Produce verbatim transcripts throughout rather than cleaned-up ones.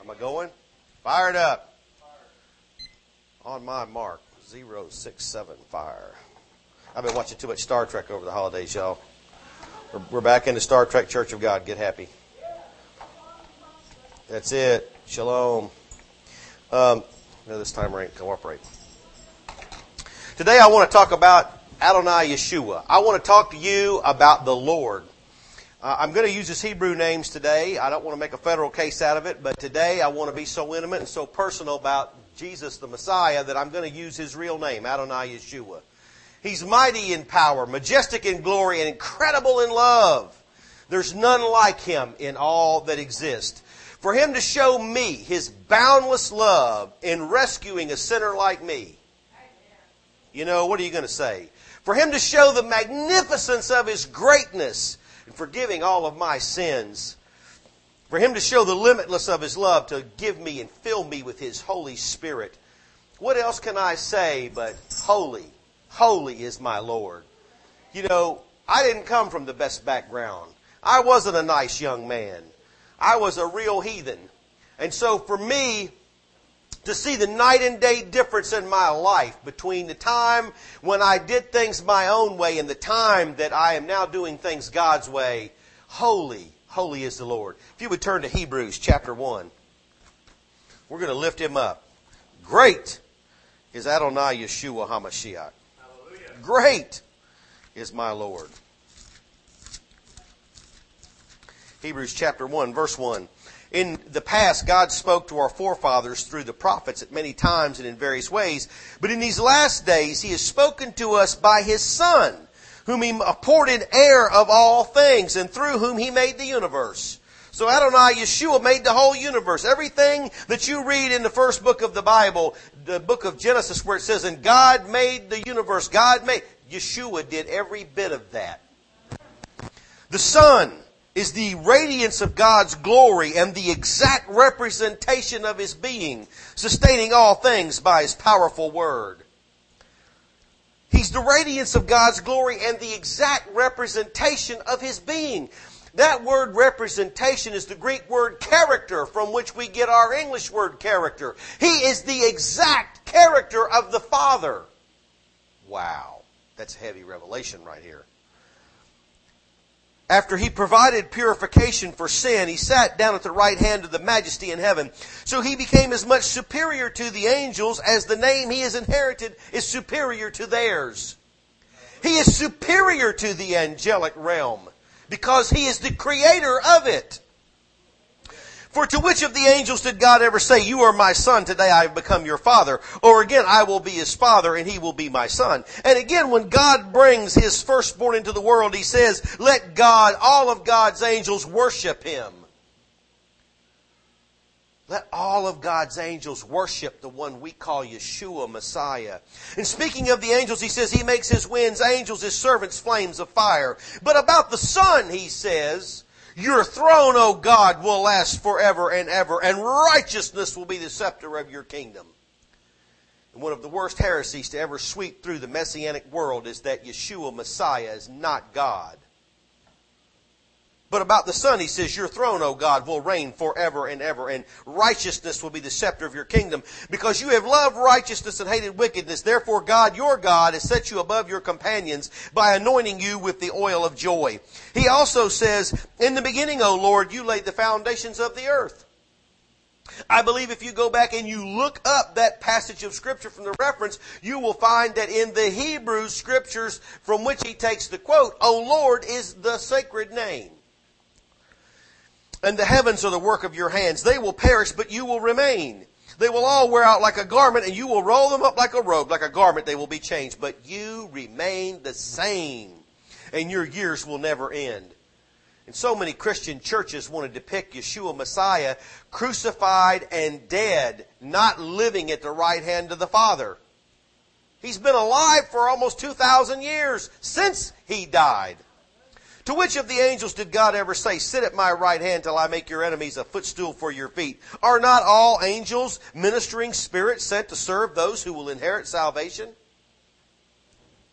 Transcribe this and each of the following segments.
Am I going? Fire it up. On my mark, zero six seven, fire. I've been watching too much Star Trek over the holidays, y'all. We're, we're back in the Star Trek Church of God. Get happy. That's it. Shalom. Um, no, this timer ain't cooperate. Today I want to talk about Adonai Yeshua. I want to talk to you about the Lord. Uh, I'm going to use his Hebrew names today. I don't want to make a federal case out of it, but today I want to be so intimate and so personal about Jesus the Messiah that I'm going to use his real name, Adonai Yeshua. He's mighty in power, majestic in glory, and incredible in love. There's none like him in all that exists. For him to show me his boundless love in rescuing a sinner like me, you know, what are you going to say? For him to show the magnificence of his greatness and forgiving all of my sins. For him to show the limitless of his love to give me and fill me with his Holy Spirit. What else can I say but holy, holy is my Lord. You know, I didn't come from the best background. I wasn't a nice young man. I was a real heathen. And so for me, to see the night and day difference in my life between the time when I did things my own way and the time that I am now doing things God's way, holy, holy is the Lord. If you would turn to Hebrews chapter one, we're going to lift him up. Great is Adonai Yeshua HaMashiach. Hallelujah. Great is my Lord. Hebrews chapter one, verse one. In the past, God spoke to our forefathers through the prophets at many times and in various ways. But in these last days, he has spoken to us by his Son, whom he appointed heir of all things, and through whom he made the universe. So Adonai Yeshua made the whole universe. Everything that you read in the first book of the Bible, the book of Genesis, where it says, and God made the universe, God made, Yeshua did every bit of that. The Son is the radiance of God's glory and the exact representation of his being, sustaining all things by his powerful word. He's the radiance of God's glory and the exact representation of his being. That word representation is the Greek word character, from which we get our English word character. He is the exact character of the Father. Wow, that's heavy revelation right here. After he provided purification for sin, he sat down at the right hand of the Majesty in heaven. So he became as much superior to the angels as the name he has inherited is superior to theirs. He is superior to the angelic realm because he is the creator of it. For to which of the angels did God ever say, you are my son, today I have become your father? Or again, I will be his father and he will be my son. And again, when God brings his firstborn into the world, he says, let God, all of God's angels worship him. Let all of God's angels worship the one we call Yeshua Messiah. And speaking of the angels, he says he makes his winds angels, his servants flames of fire. But about the Son, he says, your throne, O God, will last forever and ever, and righteousness will be the scepter of your kingdom. And one of the worst heresies to ever sweep through the Messianic world is that Yeshua Messiah is not God. But about the Son, he says, your throne, O God, will reign forever and ever, and righteousness will be the scepter of your kingdom. Because you have loved righteousness and hated wickedness, therefore God, your God, has set you above your companions by anointing you with the oil of joy. He also says, in the beginning, O Lord, you laid the foundations of the earth. I believe if you go back and you look up that passage of Scripture from the reference, you will find that in the Hebrew Scriptures from which he takes the quote, O Lord is the sacred name. And the heavens are the work of your hands. They will perish, but you will remain. They will all wear out like a garment, and you will roll them up like a robe. Like a garment, they will be changed. But you remain the same, and your years will never end. And so many Christian churches want to depict Yeshua Messiah crucified and dead, not living at the right hand of the Father. He's been alive for almost two thousand years since he died. To which of the angels did God ever say, sit at my right hand till I make your enemies a footstool for your feet? Are not all angels ministering spirits sent to serve those who will inherit salvation?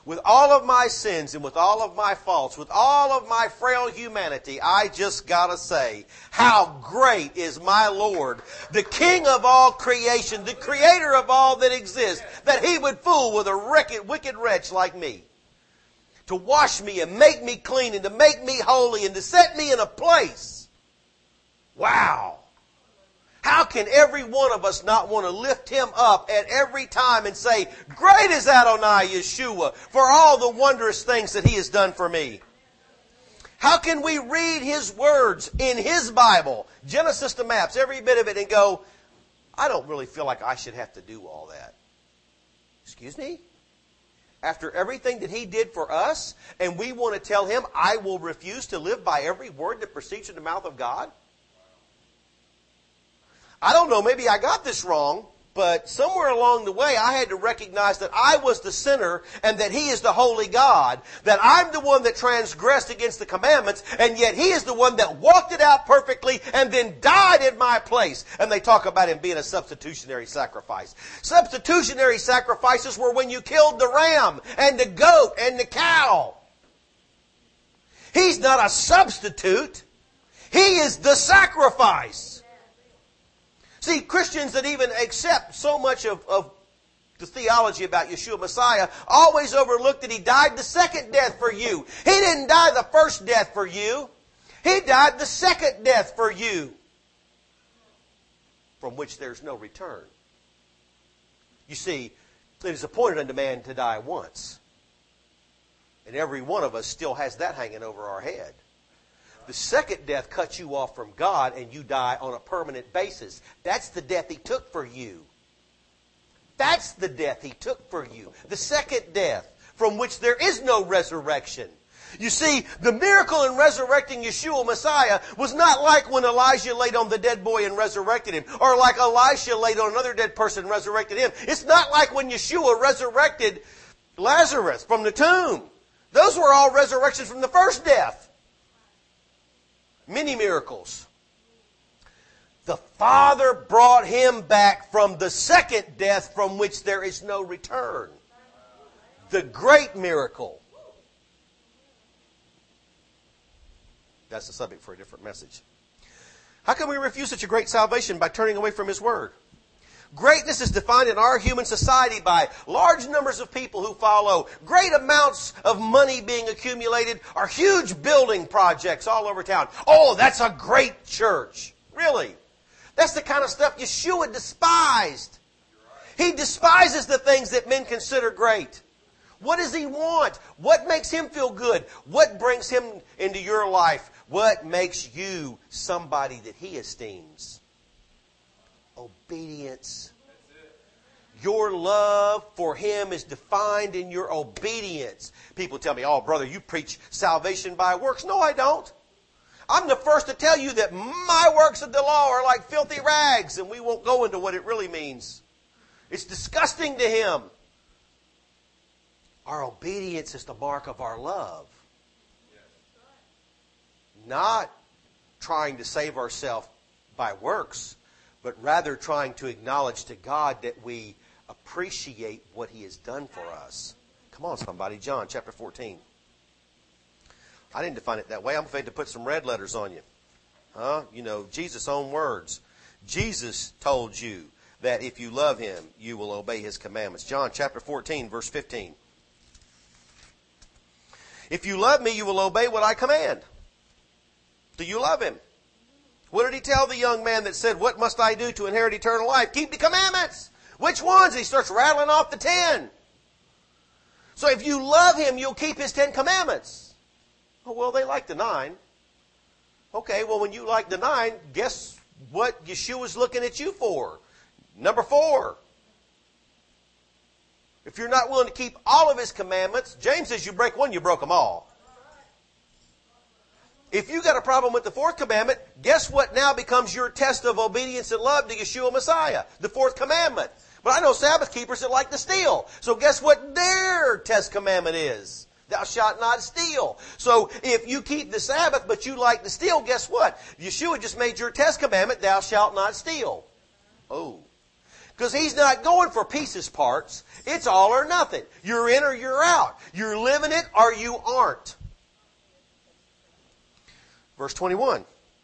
with all of my sins and with all of my faults, with all of my frail humanity, I just gotta say, how great is my Lord, the King of all creation, the Creator of all that exists, that He would fool with a wicked, wicked wretch like me. To wash me and make me clean and to make me holy and to set me in a place. Wow. How can every one of us not want to lift Him up at every time and say, great is Adonai Yeshua for all the wondrous things that He has done for me? How can we read His words in His Bible, Genesis to maps, every bit of it, and go, I don't really feel like I should have to do all that. Excuse me? After everything that He did for us, and we want to tell Him, I will refuse to live by every word that proceeds from the mouth of God? I don't know, maybe I got this wrong, but somewhere along the way I had to recognize that I was the sinner and that He is the holy God, that I'm the one that transgressed against the commandments, and yet He is the one that walked it out perfectly and then died in my place. And they talk about Him being a substitutionary sacrifice. Substitutionary sacrifices were when you killed the ram and the goat and the cow. He's not a substitute. He is the sacrifice. See, Christians that even accept so much of, of the theology about Yeshua Messiah always overlook that He died the second death for you. He didn't die the first death for you. He died the second death for you, from which there's no return. You see, it is appointed unto man to die once. And every one of us still has that hanging over our head. The second death cuts you off from God and you die on a permanent basis. That's the death He took for you. That's the death He took for you. The second death, from which there is no resurrection. You see, the miracle in resurrecting Yeshua Messiah was not like when Elijah laid on the dead boy and resurrected him, or like Elisha laid on another dead person and resurrected him. It's not like when Yeshua resurrected Lazarus from the tomb. Those were all resurrections from the first death. Many miracles. The Father brought Him back from the second death from which there is no return. The great miracle. That's the subject for a different message. How can we refuse such a great salvation by turning away from His Word? Greatness is defined in our human society by large numbers of people who follow, great amounts of money being accumulated, or huge building projects all over town. Oh, that's a great church. Really? That's the kind of stuff Yeshua despised. He despises the things that men consider great. What does He want? What makes Him feel good? What brings Him into your life? What makes you somebody that He esteems? Obedience. Your love for Him is defined in your obedience. People tell me, oh, brother, you preach salvation by works. No, I don't. I'm the first to tell you that my works of the law are like filthy rags, and we won't go into what it really means. It's disgusting to Him. Our obedience is the mark of our love. Not trying to save ourselves by works, but rather trying to acknowledge to God that we appreciate what He has done for us. Come on, somebody. John chapter fourteen. I didn't define it that way. I'm afraid to put some red letters on you. Huh? You know, Jesus' own words. Jesus told you that if you love Him, you will obey His commandments. John chapter fourteen, verse fifteen. If you love me, you will obey what I command. Do you love Him? What did He tell the young man that said, what must I do to inherit eternal life? Keep the commandments. Which ones? He starts rattling off the ten. So if you love Him, you'll keep His ten commandments. Oh, well, they like the nine. Okay, well, when you like the nine, guess what Yeshua's looking at you for? Number four. If you're not willing to keep all of His commandments, James says you break one, you broke them all. If you got a problem with the fourth commandment, guess what now becomes your test of obedience and love to Yeshua Messiah? The fourth commandment. But I know Sabbath keepers that like to steal. So guess what their test commandment is? Thou shalt not steal. So if you keep the Sabbath but you like to steal, guess what? Yeshua just made your test commandment, thou shalt not steal. Oh. Because He's not going for pieces parts. It's all or nothing. You're in or you're out. You're living it or you aren't. Verse twenty-one.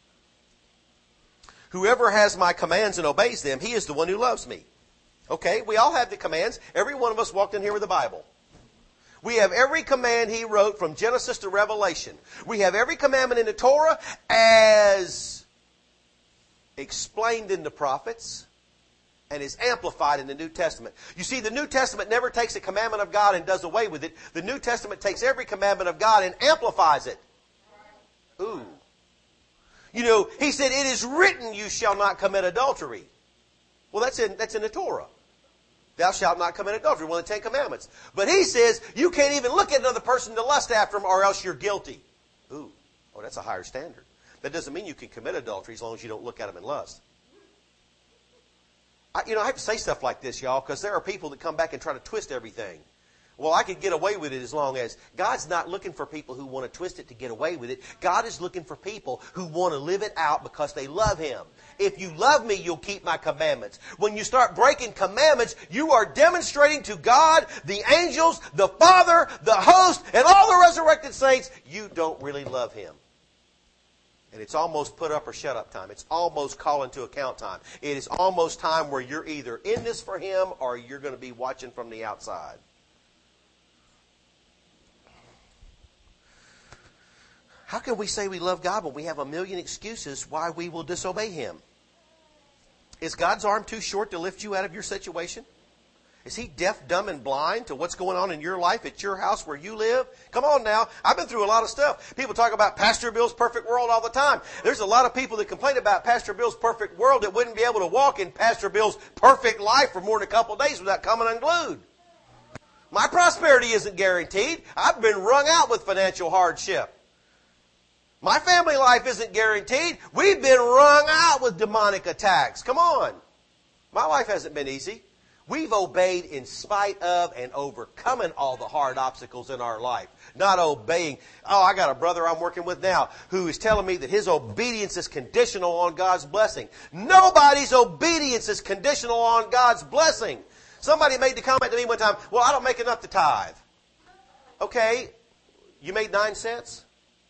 Whoever has my commands and obeys them, he is the one who loves me. Okay, we all have the commands. Every one of us walked in here with the Bible. We have every command He wrote from Genesis to Revelation. We have every commandment in the Torah as explained in the prophets and is amplified in the New Testament. You see, the New Testament never takes a commandment of God and does away with it. The New Testament takes every commandment of God and amplifies it. Ooh. You know, He said, it is written, you shall not commit adultery. Well, that's in, that's in the Torah. Thou shalt not commit adultery, one of the Ten Commandments. But He says, you can't even look at another person to lust after them or else you're guilty. Ooh. Oh, that's a higher standard. That doesn't mean you can commit adultery as long as you don't look at them in lust. I, you know, I have to say stuff like this, y'all, because there are people that come back and try to twist everything. Well, I could get away with it as long as... God's not looking for people who want to twist it to get away with it. God is looking for people who want to live it out because they love Him. If you love me, you'll keep my commandments. When you start breaking commandments, you are demonstrating to God, the angels, the Father, the host, and all the resurrected saints, you don't really love Him. And it's almost put up or shut up time. It's almost call into account time. It is almost time where you're either in this for Him or you're going to be watching from the outside. How can we say we love God when we have a million excuses why we will disobey Him? Is God's arm too short to lift you out of your situation? Is He deaf, dumb, and blind to what's going on in your life at your house where you live? Come on now. I've been through a lot of stuff. People talk about Pastor Bill's perfect world all the time. There's a lot of people that complain about Pastor Bill's perfect world that wouldn't be able to walk in Pastor Bill's perfect life for more than a couple of days without coming unglued. My prosperity isn't guaranteed. I've been wrung out with financial hardship. My family life isn't guaranteed. We've been wrung out with demonic attacks. Come on. My life hasn't been easy. We've obeyed in spite of and overcoming all the hard obstacles in our life. Not obeying. Oh, I got a brother I'm working with now who is telling me that his obedience is conditional on God's blessing. Nobody's obedience is conditional on God's blessing. Somebody made the comment to me one time, well, I don't make enough to tithe. Okay, you made nine cents?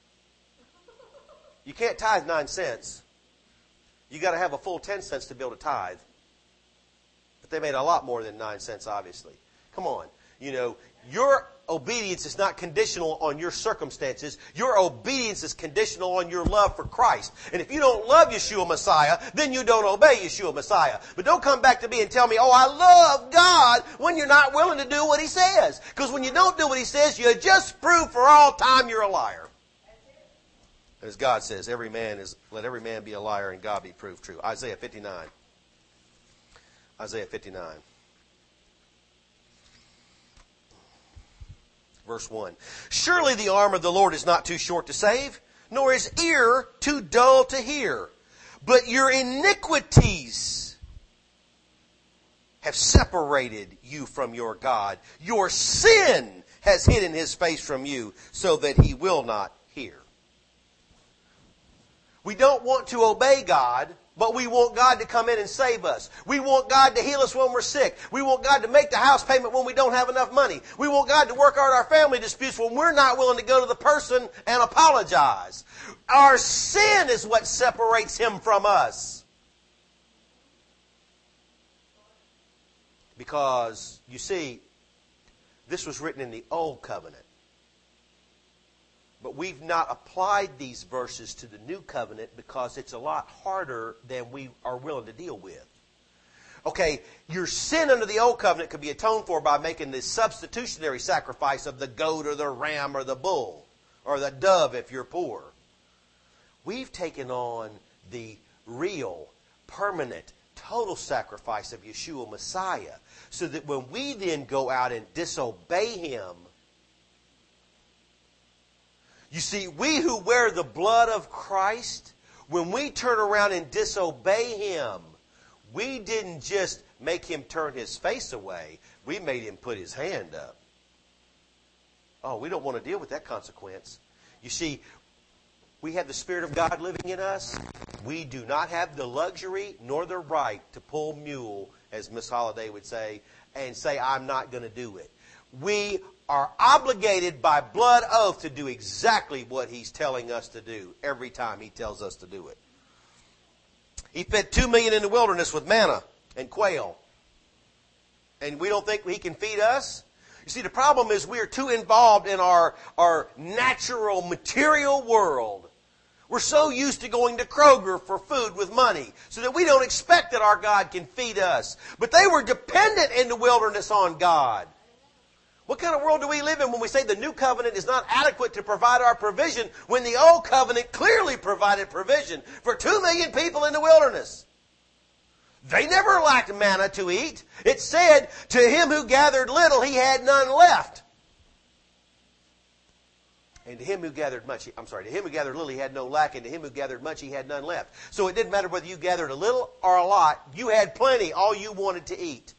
You can't tithe nine cents. You got to have a full ten cents to be able to tithe. But they made a lot more than nine cents, obviously. Come on. You know, your obedience is not conditional on your circumstances. Your obedience is conditional on your love for Christ. And if you don't love Yeshua Messiah, then you don't obey Yeshua Messiah. But don't come back to me and tell me, oh, I love God, when you're not willing to do what He says. Because when you don't do what He says, you just prove for all time you're a liar. As God says, every man is, let every man be a liar and God be proved true. Isaiah fifty-nine. Isaiah fifty-nine. Verse one. Surely the arm of the Lord is not too short to save, nor his ear too dull to hear. But your iniquities have separated you from your God. Your sin has hidden His face from you so that He will not hear. We don't want to obey God, but we want God to come in and save us. We want God to heal us when we're sick. We want God to make the house payment when we don't have enough money. We want God to work out our family disputes when we're not willing to go to the person and apologize. Our sin is what separates Him from us. Because, you see, this was written in the Old Covenant. But we've not applied these verses to the New Covenant because it's a lot harder than we are willing to deal with. Okay, your sin under the Old Covenant could be atoned for by making this substitutionary sacrifice of the goat or the ram or the bull or the dove if you're poor. We've taken on the real, permanent, total sacrifice of Yeshua Messiah so that when we then go out and disobey Him, you see, we who wear the blood of Christ, when we turn around and disobey Him, we didn't just make Him turn His face away. We made Him put His hand up. Oh, we don't want to deal with that consequence. You see, we have the Spirit of God living in us. We do not have the luxury nor the right to pull mule as Miss Holliday would say, and say, I'm not going to do it. We are obligated by blood oath to do exactly what He's telling us to do every time He tells us to do it. He fed two million in the wilderness with manna and quail. And we don't think He can feed us? You see, the problem is we are too involved in our, our natural material world. We're so used to going to Kroger for food with money so that we don't expect that our God can feed us. But they were dependent in the wilderness on God. What kind of world do we live in when we say the new covenant is not adequate to provide our provision when the old covenant clearly provided provision for two million people in the wilderness? They never lacked manna to eat. It said, to him who gathered little, he had none left. And to him who gathered much, I'm sorry, to him who gathered little, he had no lack, and to him who gathered much, he had none left. So it didn't matter whether you gathered a little or a lot. You had plenty, all you wanted to eat.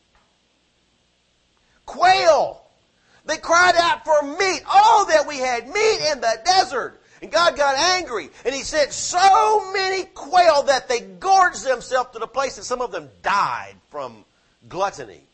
Quail. They cried out for meat. Oh, that we had meat in the desert. And God got angry. And He sent so many quail that they gorged themselves to the place that some of them died from gluttony.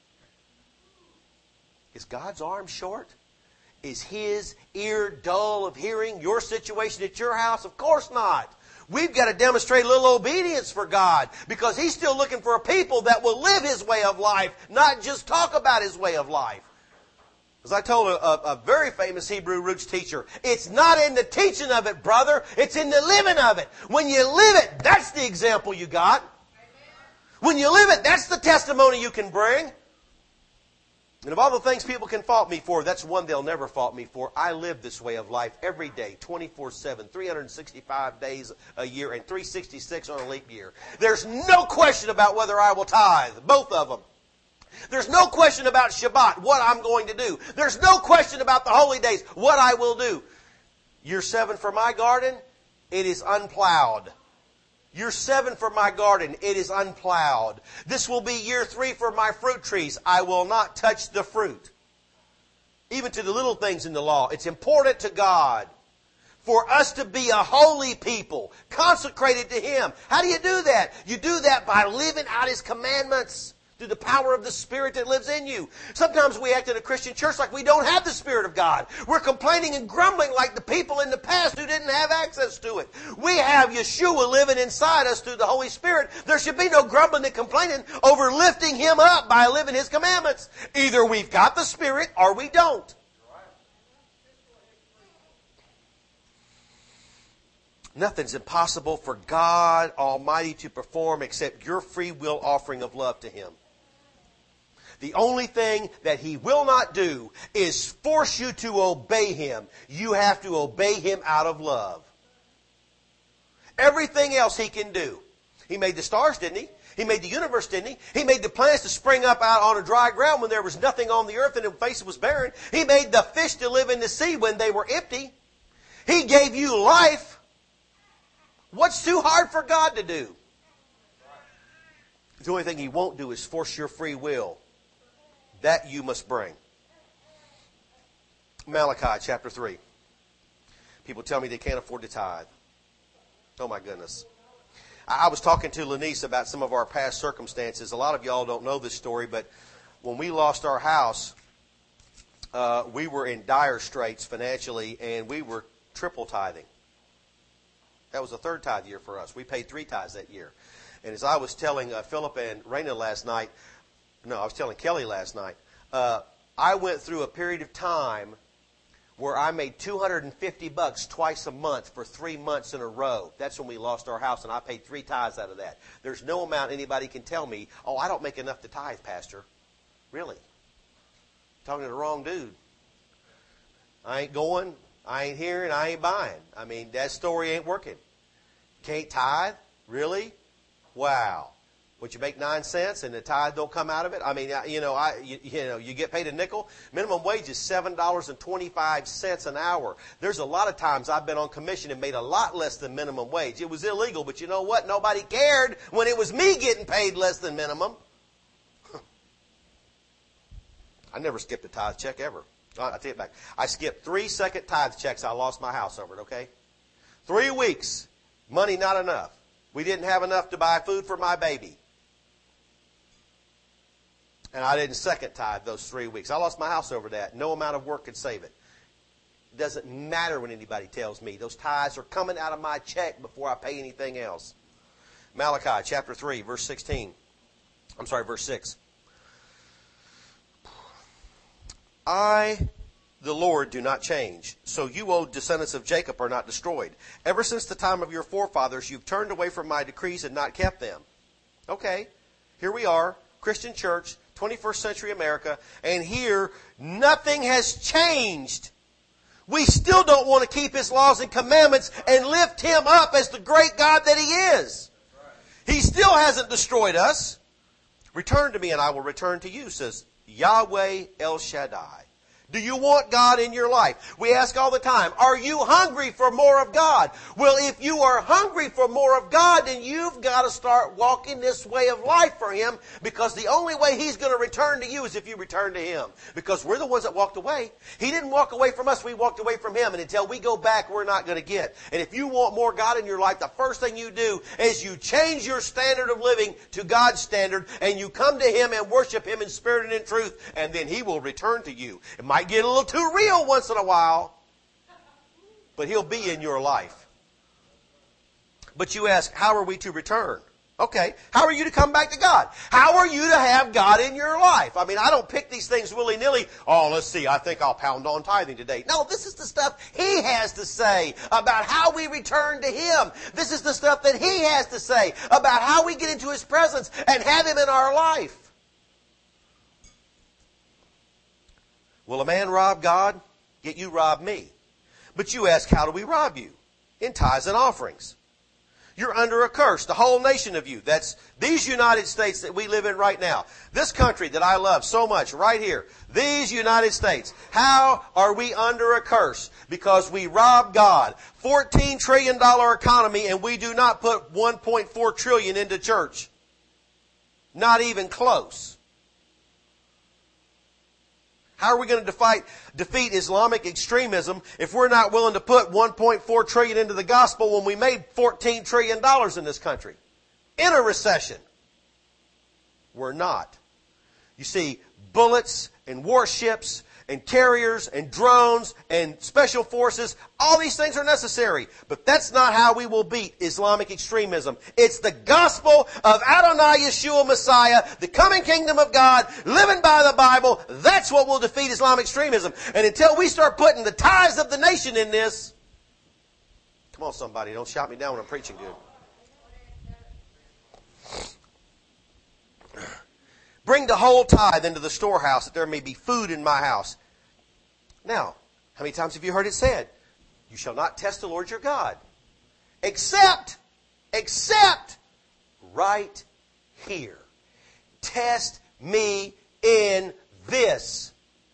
Is God's arm short? Is His ear dull of hearing your situation at your house? Of course not. We've got to demonstrate a little obedience for God because He's still looking for a people that will live His way of life, not just talk about His way of life. As I told a, a, a very famous Hebrew roots teacher, it's not in the teaching of it, brother. It's in the living of it. When you live it, that's the example you got. When you live it, that's the testimony you can bring. And of all the things people can fault me for, that's one they'll never fault me for. I live this way of life every day, twenty-four seven, three hundred sixty-five days a year, and three hundred sixty-six on a leap year. There's no question about whether I will tithe, both of them. There's no question about Shabbat, what I'm going to do. There's no question about the holy days, what I will do. Year seven for my garden, it is unplowed. Year seven for my garden, it is unplowed. This will be year three for my fruit trees. I will not touch the fruit. Even to the little things in the law, it's important to God for us to be a holy people, consecrated to Him. How do you do that? You do that by living out His commandments through the power of the Spirit that lives in you. Sometimes we act in a Christian church like we don't have the Spirit of God. We're complaining and grumbling like the people in the past who didn't have access to it. We have Yeshua living inside us through the Holy Spirit. There should be no grumbling and complaining over lifting Him up by living His commandments. Either we've got the Spirit or we don't. Nothing's impossible for God Almighty to perform except your free will offering of love to Him. The only thing that He will not do is force you to obey Him. You have to obey Him out of love. Everything else He can do. He made the stars, didn't He? He made the universe, didn't He? He made the plants to spring up out on a dry ground when there was nothing on the earth and the face was barren. He made the fish to live in the sea when they were empty. He gave you life. What's too hard for God to do? The only thing He won't do is force your free will. That you must bring. Malachi chapter three. People tell me they can't afford to tithe. Oh my goodness. I was talking to Lenice about some of our past circumstances. A lot of y'all don't know this story, but when we lost our house, uh, we were in dire straits financially, and we were triple tithing. That was the third tithe year for us. We paid three tithes that year. And as I was telling uh, Philip and Raina last night, no, I was telling Kelly last night, uh, I went through a period of time where I made two hundred fifty bucks twice a month for three months in a row. That's when we lost our house, and I paid three tithes out of that. There's no amount anybody can tell me, oh, I don't make enough to tithe, Pastor. Really? Talking to the wrong dude. I ain't going, I ain't hearing, I ain't buying. I mean, that story ain't working. Can't tithe? Really? Wow. Would you make nine cents and the tithe don't come out of it? I mean, you know, I you, you know, you get paid a nickel. Minimum wage is seven dollars and twenty-five cents an hour. There's a lot of times I've been on commission and made a lot less than minimum wage. It was illegal, but you know what? Nobody cared when it was me getting paid less than minimum. I never skipped a tithe check ever. I'll take it back. I skipped three second tithe checks. I lost my house over it, okay? Three weeks. Money not enough. We didn't have enough to buy food for my baby. And I didn't second tithe those three weeks. I lost my house over that. No amount of work could save it. It doesn't matter when anybody tells me. Those tithes are coming out of my check before I pay anything else. Malachi chapter three, verse sixteen. I'm sorry, verse six. I, the Lord, do not change. So you, O descendants of Jacob, are not destroyed. Ever since the time of your forefathers, you've turned away from my decrees and not kept them. Okay, here we are, Christian church, twenty-first century America, and here nothing has changed. We still don't want to keep His laws and commandments and lift Him up as the great God that He is. He still hasn't destroyed us. Return to me and I will return to you, says Yahweh El Shaddai. Do you want God in your life? We ask all the time, are you hungry for more of God? Well, if you are hungry for more of God, then you've got to start walking this way of life for Him, because the only way He's going to return to you is if you return to Him. Because we're the ones that walked away. He didn't walk away from us, we walked away from Him. And until we go back, we're not going to get. And if you want more God in your life, the first thing you do is you change your standard of living to God's standard, and you come to Him and worship Him in spirit and in truth, and then He will return to you. It might get a little too real once in a while, but He'll be in your life. But you ask, how are we to return? Okay, how are you to come back to God? How are you to have God in your life? I mean, I don't pick these things willy-nilly. Oh, let's see, I think I'll pound on tithing today. No, this is the stuff He has to say about how we return to Him. This is the stuff that He has to say about how we get into His presence and have Him in our life. Will a man rob God? Yet you rob me. But you ask, how do we rob you? In tithes and offerings. You're under a curse, the whole nation of you. That's these United States that we live in right now. This country that I love so much right here. These United States. How are we under a curse? Because we rob God. fourteen trillion dollars economy, and we do not put one point four trillion dollars into church. Not even close. How are we going to defeat, defeat Islamic extremism if we're not willing to put one point four trillion dollars into the gospel when we made fourteen trillion dollars in this country? In a recession. We're not. You see, bullets and warships and carriers and drones and special forces, all these things are necessary. But that's not how we will beat Islamic extremism. It's the gospel of Adonai Yeshua Messiah, the coming kingdom of God, living by the Bible. That's what will defeat Islamic extremism. And until we start putting the tithes of the nation in this, come on somebody, don't shout me down when I'm preaching good. Bring the whole tithe into the storehouse, that there may be food in my house. Now, how many times have you heard it said? You shall not test the Lord your God. Except, except, right here. Test me in this.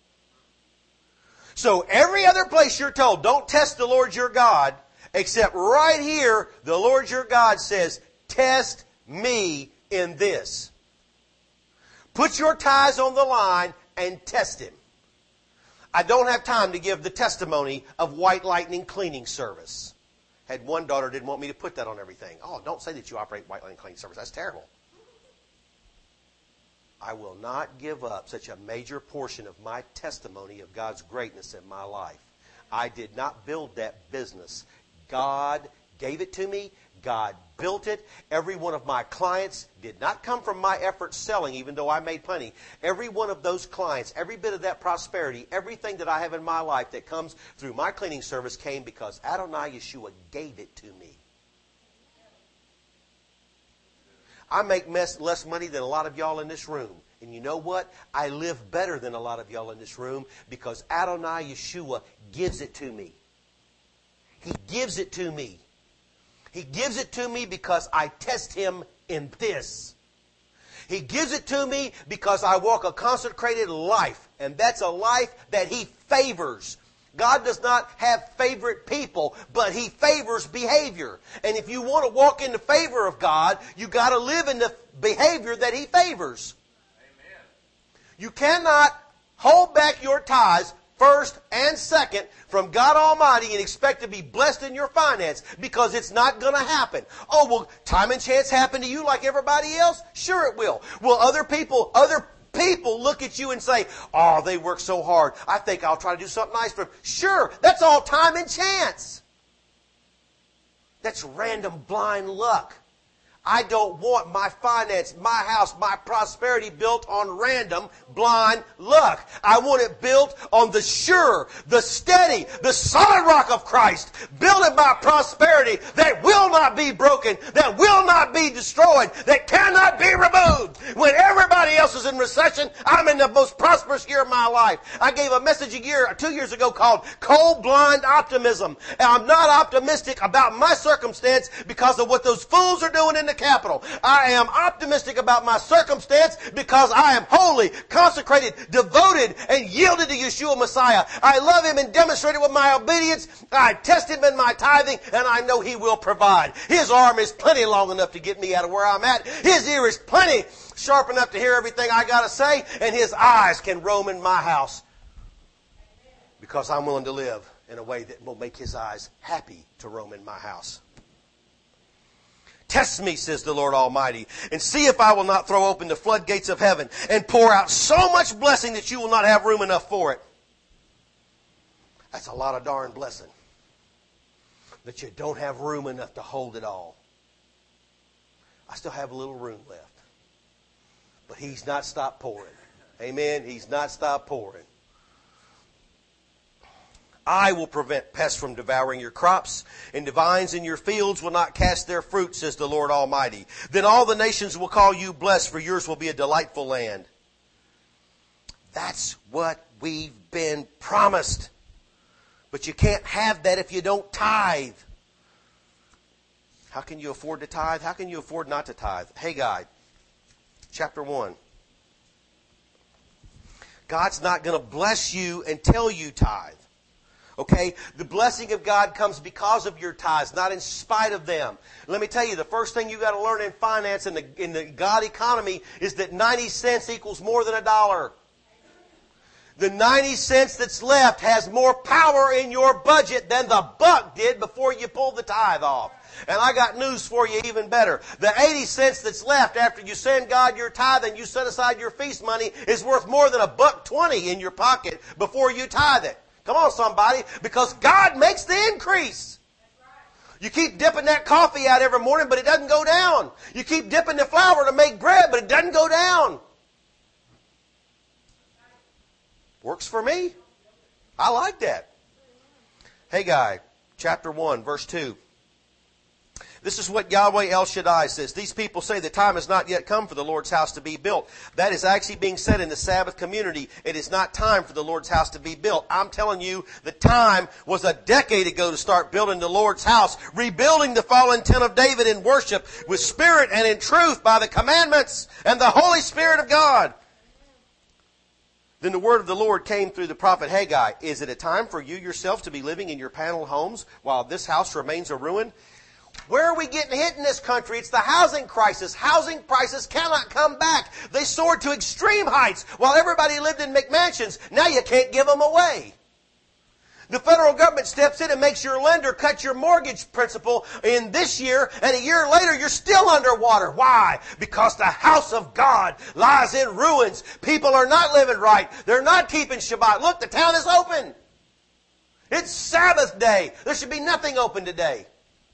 So every other place you're told, don't test the Lord your God, except right here, the Lord your God says, test me in this. Put your tithes on the line and test Him. I don't have time to give the testimony of White Lightning Cleaning Service. Had one daughter didn't want me to put that on everything. Oh, don't say that you operate White Lightning Cleaning Service. That's terrible. I will not give up such a major portion of my testimony of God's greatness in my life. I did not build that business. God gave it to me. God built it. Every one of my clients did not come from my efforts selling, even though I made plenty. Every one of those clients, every bit of that prosperity, everything that I have in my life that comes through my cleaning service came because Adonai Yeshua gave it to me. I make mess, less money than a lot of y'all in this room. And you know what? I live better than a lot of y'all in this room because Adonai Yeshua gives it to me. He gives it to me. He gives it to me because I test Him in this. He gives it to me because I walk a consecrated life. And that's a life that He favors. God does not have favorite people, but He favors behavior. And if you want to walk in the favor of God, you got to live in the behavior that He favors. Amen. You cannot hold back your tithes first and second from God Almighty and expect to be blessed in your finance, because it's not going to happen. Oh, will time and chance happen to you like everybody else? Sure it will. Will other people, other people look at you and say, oh, they work so hard. I think I'll try to do something nice for them. Sure, that's all time and chance. That's random blind luck. I don't want my finance, my house, my prosperity built on random, blind luck. I want it built on the sure, the steady, the solid rock of Christ. Building my prosperity that will not be broken, that will not be destroyed, that cannot be removed. When everybody else is in recession, I'm in the most prosperous year of my life. I gave a message a year, two years ago called Cold Blind Optimism. And I'm not optimistic about my circumstance because of what those fools are doing in the Capitol. I am optimistic about my circumstance because I am holy, consecrated, devoted, and yielded to Yeshua Messiah. I love Him and demonstrate it with my obedience. I test Him in my tithing, and I know He will provide. His arm is plenty long enough to get me out of where I'm at. His ear is plenty sharp enough to hear everything I got to say, and His eyes can roam in my house because I'm willing to live in a way that will make His eyes happy to roam in my house. Test me, says the Lord Almighty, and see if I will not throw open the floodgates of heaven and pour out so much blessing that you will not have room enough for it. That's a lot of darn blessing. That you don't have room enough to hold it all. I still have a little room left. But He's not stopped pouring. Amen? He's not stopped pouring. I will prevent pests from devouring your crops, and the vines in your fields will not cast their fruit, says the Lord Almighty. Then all the nations will call you blessed, for yours will be a delightful land. That's what we've been promised. But you can't have that if you don't tithe. How can you afford to tithe? How can you afford not to tithe? Haggai, chapter one. God's not going to bless you until you tithe. Okay, the blessing of God comes because of your tithes, not in spite of them. Let me tell you, the first thing you got to learn in finance, in the in the God economy, is that ninety cents equals more than a dollar. The ninety cents that's left has more power in your budget than the buck did before you pulled the tithe off. And I got news for you even better. The eighty cents that's left after you send God your tithe and you set aside your feast money is worth more than a buck twenty in your pocket before you tithe it. Come on, somebody, because God makes the increase. You keep dipping that coffee out every morning, but it doesn't go down. You keep dipping the flour to make bread, but it doesn't go down. Works for me. I like that. Haggai, chapter one, verse two. This is what Yahweh El Shaddai says. These people say the time has not yet come for the Lord's house to be built. That is actually being said in the Sabbath community. It is not time for the Lord's house to be built. I'm telling you, the time was a decade ago to start building the Lord's house, rebuilding the fallen tent of David in worship with spirit and in truth by the commandments and the Holy Spirit of God. Then the word of the Lord came through the prophet Haggai. Is it a time for you yourself to be living in your paneled homes while this house remains a ruin? Where are we getting hit in this country? It's the housing crisis. Housing prices cannot come back. They soared to extreme heights while everybody lived in McMansions. Now you can't give them away. The federal government steps in and makes your lender cut your mortgage principal in this year, and a year later you're still underwater. Why? Because the house of God lies in ruins. People are not living right. They're not keeping Shabbat. Look, the town is open. It's Sabbath day. There should be nothing open today.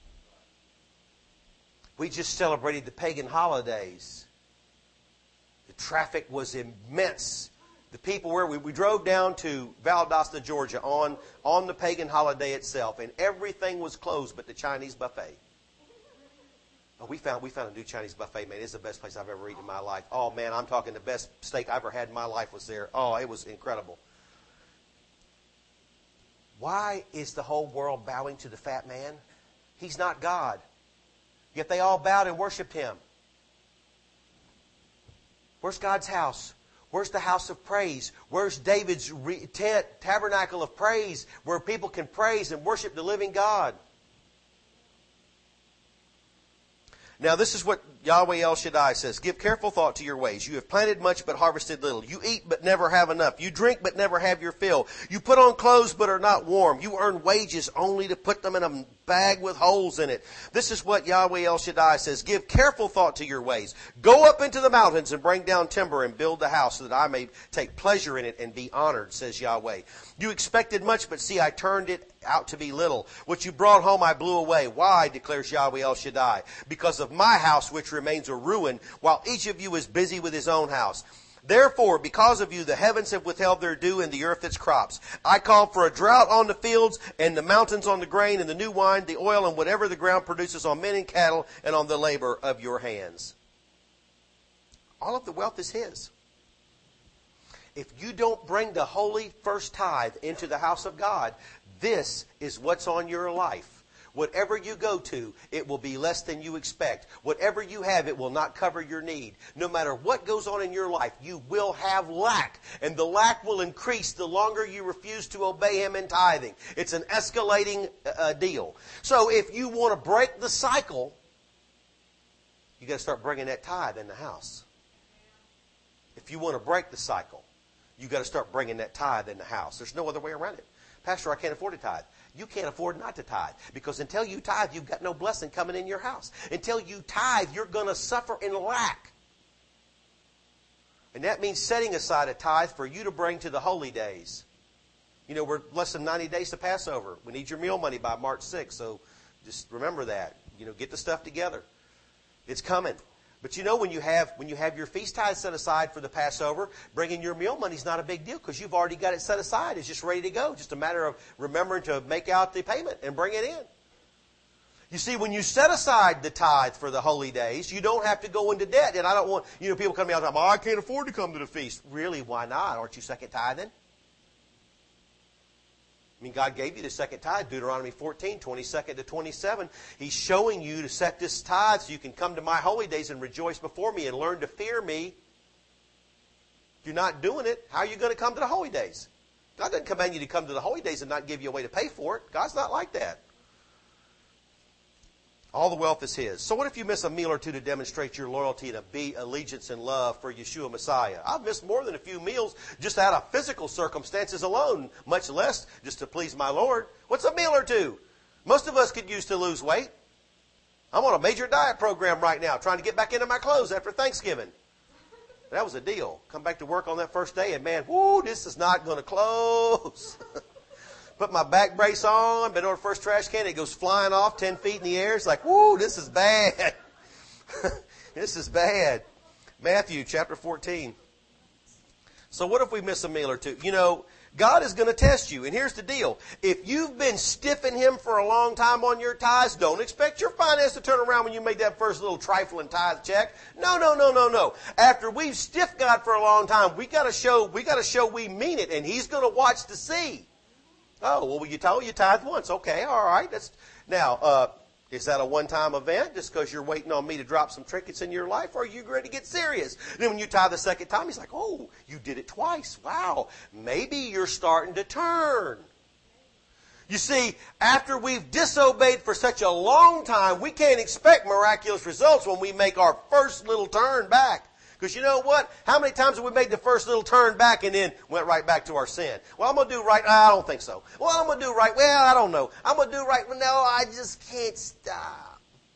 We just celebrated the pagan holidays. The traffic was immense. The people were, we, we drove down to Valdosta, Georgia on, on the pagan holiday itself, and everything was closed but the Chinese buffet. Oh, we found, we found a new Chinese buffet, man. It's the best place I've ever eaten in my life. Oh, man, I'm talking the best steak I ever had in my life was there. Oh, it was incredible. Why is the whole world bowing to the fat man? He's not God. Yet they all bowed and worshipped Him. Where's God's house? Where's the house of praise? Where's David's re- tent, tabernacle of praise where people can praise and worship the living God? Now this is what Yahweh El Shaddai says, give careful thought to your ways. You have planted much but harvested little. You eat but never have enough. You drink but never have your fill. You put on clothes but are not warm. You earn wages only to put them in a bag with holes in it. This is what Yahweh El Shaddai says. Give careful thought to your ways. Go up into the mountains and bring down timber and build the house so that I may take pleasure in it and be honored, says Yahweh. You expected much, but see, I turned it out to be little. What you brought home I blew away. Why, declares Yahweh El Shaddai? Because of my house which remains a ruin, while each of you is busy with his own house. Therefore, because of you, the heavens have withheld their dew and the earth its crops. I call for a drought on the fields and the mountains on the grain and the new wine, the oil, and whatever the ground produces on men and cattle and on the labor of your hands. All of the wealth is his. If you don't bring the holy first tithe into the house of God, this is what's on your life. Whatever you go to, it will be less than you expect. Whatever you have, it will not cover your need. No matter what goes on in your life, you will have lack. And the lack will increase the longer you refuse to obey him in tithing. It's an escalating uh, deal. So if you want to break the cycle, you got to start bringing that tithe in the house. If you want to break the cycle, you got to start bringing that tithe in the house. There's no other way around it. Pastor, I can't afford to tithe. You can't afford not to tithe. Because until you tithe, you've got no blessing coming in your house. Until you tithe, you're going to suffer in lack. And that means setting aside a tithe for you to bring to the holy days. You know, we're less than ninety days to Passover. We need your meal money by March sixth. So just remember that. You know, get the stuff together. It's coming. But you know, when you have when you have your feast tithe set aside for the Passover, bringing your meal money is not a big deal because you've already got it set aside. It's just ready to go. Just a matter of remembering to make out the payment and bring it in. You see, when you set aside the tithe for the holy days, you don't have to go into debt. And I don't want, you know, people come to me all the time, oh, I can't afford to come to the feast. Really, why not? Aren't you second tithing? I mean, God gave you the second tithe, Deuteronomy fourteen, twenty-second to twenty-seven. He's showing you to set this tithe so you can come to my holy days and rejoice before me and learn to fear me. If you're not doing it, how are you going to come to the holy days? God doesn't command you to come to the holy days and not give you a way to pay for it. God's not like that. All the wealth is his. So what if you miss a meal or two to demonstrate your loyalty and a be allegiance and love for Yeshua Messiah? I've missed more than a few meals just out of physical circumstances alone, much less just to please my Lord. What's a meal or two? Most of us could use to lose weight. I'm on a major diet program right now, trying to get back into my clothes after Thanksgiving. That was a deal. Come back to work on that first day and man, whoo, this is not going to close. Put my back brace on, been on the first trash can, it goes flying off ten feet in the air. It's like, whoo, this is bad. This is bad. Matthew chapter fourteen. So what if we miss a meal or two? You know, God is going to test you. And here's the deal. If you've been stiffing him for a long time on your tithes, don't expect your finance to turn around when you make that first little trifling tithe check. No, no, no, no, no. After we've stiffed God for a long time, we got to show, we got to show we mean it. And he's going to watch to see. Oh, well, you told you tithe once. Okay, all right. That's now. Uh, is that a one-time event just because you're waiting on me to drop some trinkets in your life, or are you ready to get serious? Then when you tithe the second time, he's like, "Oh, you did it twice. Wow, maybe you're starting to turn." You see, after we've disobeyed for such a long time, we can't expect miraculous results when we make our first little turn back. Because you know what? How many times have we made the first little turn back and then went right back to our sin? Well, I'm going to do right. I don't think so. Well, I'm going to do right. Well, I don't know. I'm going to do right. Well, no, I just can't stop.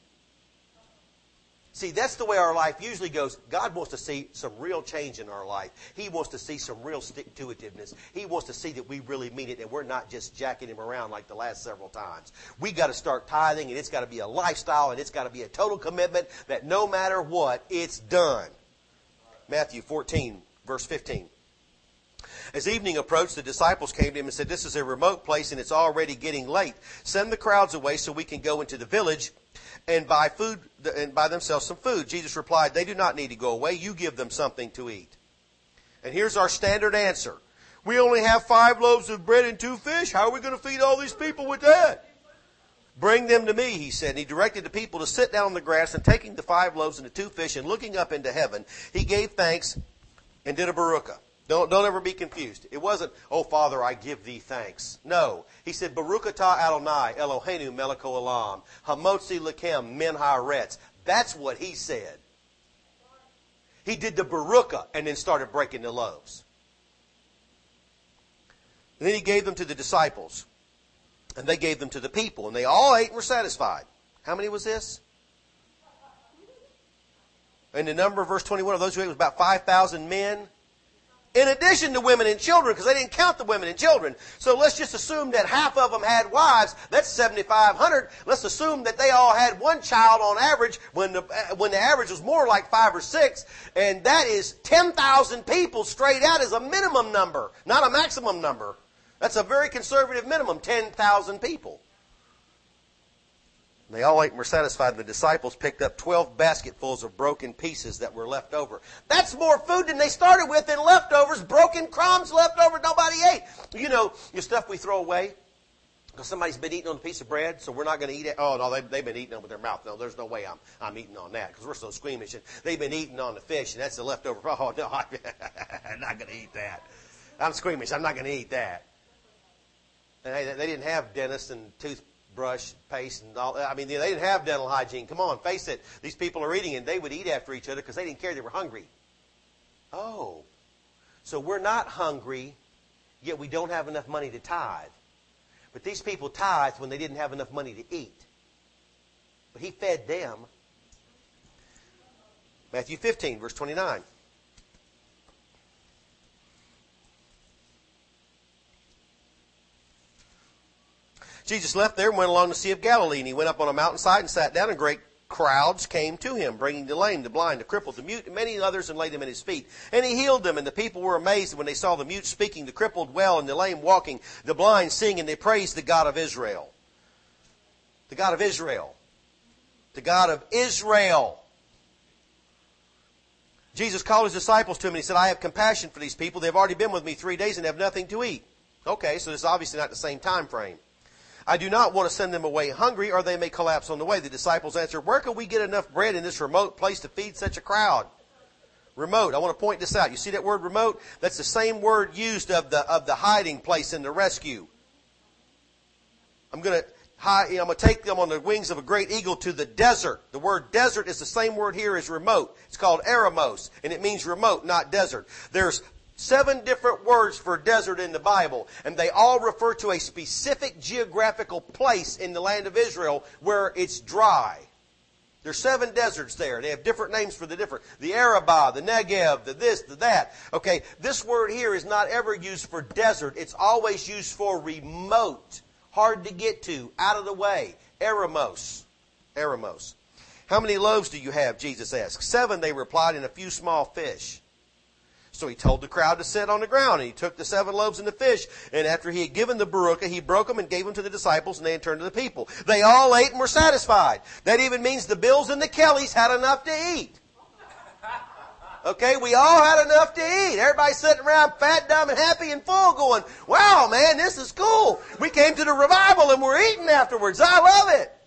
See, that's the way our life usually goes. God wants to see some real change in our life. He wants to see some real stick-to-itiveness. He wants to see that we really mean it and we're not just jacking him around like the last several times. We got to start tithing, and it's got to be a lifestyle, and it's got to be a total commitment that no matter what, it's done. Matthew fourteen, verse fifteen. As evening approached, the disciples came to him and said, "This is a remote place and it's already getting late. Send the crowds away so we can go into the village and buy food and buy themselves some food." Jesus replied, "They do not need to go away. You give them something to eat." And here's our standard answer. We only have five loaves of bread and two fish. How are we going to feed all these people with that? "Bring them to me," he said. And he directed the people to sit down on the grass, and taking the five loaves and the two fish and looking up into heaven, he gave thanks and did a baruch. Don't, don't ever be confused. It wasn't, "Oh, Father, I give thee thanks." No. He said, "Baruch atah Adonai, Eloheinu melech haolam, hamotzi lekem min haaretz." That's what he said. He did the Baruch and then started breaking the loaves. And then he gave them to the disciples. And they gave them to the people. And they all ate and were satisfied. How many was this? And the number of verse twenty-one of those who ate was about five thousand men. In addition to women and children, because they didn't count the women and children. So let's just assume that half of them had wives. That's seventy-five hundred. Let's assume that they all had one child on average when the, when the average was more like five or six. And that is ten thousand people straight out as a minimum number, not a maximum number. That's a very conservative minimum, ten thousand people. And they all ate and were satisfied, and the disciples picked up twelve basketfuls of broken pieces that were left over. That's more food than they started with in leftovers, broken crumbs left over nobody ate. You know, the stuff we throw away, because somebody's been eating on a piece of bread, so we're not going to eat it. Oh, no, they've, they've been eating it with their mouth. No, there's no way I'm, I'm eating on that, because we're so squeamish. And they've been eating on the fish, and that's the leftover. Oh, no, I'm not going to eat that. I'm squeamish. I'm not going to eat that. And they, they didn't have dentists and toothbrush paste and all. I mean, they didn't have dental hygiene. Come on, face it. These people are eating, and they would eat after each other because they didn't care they were hungry. Oh, so we're not hungry, yet we don't have enough money to tithe. But these people tithed when they didn't have enough money to eat. But he fed them. Matthew fifteen, verse twenty-nine. Jesus left there and went along the Sea of Galilee, and he went up on a mountainside and sat down, and great crowds came to him, bringing the lame, the blind, the crippled, the mute, and many others, and laid them at his feet. And he healed them, and the people were amazed when they saw the mute speaking, the crippled well, and the lame walking, the blind seeing, and they praised the God of Israel. The God of Israel. The God of Israel. Jesus called his disciples to him, and he said, I have compassion for these people. They've already been with me three days and have nothing to eat. Okay, so this is obviously not the same time frame. I do not want to send them away hungry, or they may collapse on the way. The disciples answered, where can we get enough bread in this remote place to feed such a crowd? Remote. I want to point this out. You see that word remote? That's the same word used of the of the hiding place in the rescue. I'm going to hide, I'm going to take them on the wings of a great eagle to the desert. The word desert is the same word here as remote. It's called eremos, and it means remote, not desert. There's seven different words for desert in the Bible, and they all refer to a specific geographical place in the land of Israel where it's dry. There's seven deserts there. They have different names for the different. The Arabah, the Negev, the this, the that. Okay, this word here is not ever used for desert. It's always used for remote, hard to get to, out of the way. Eremos. Eremos. How many loaves do you have? Jesus asked. Seven, they replied, and a few small fish. So he told the crowd to sit on the ground, and he took the seven loaves and the fish, and after he had given the baruch, he broke them and gave them to the disciples, and they turned to the people. They all ate and were satisfied. That even means the Bills and the Kellys had enough to eat. Okay, we all had enough to eat. Everybody sitting around fat, dumb, and happy and full going, wow, man, this is cool. We came to the revival and we're eating afterwards. I love it.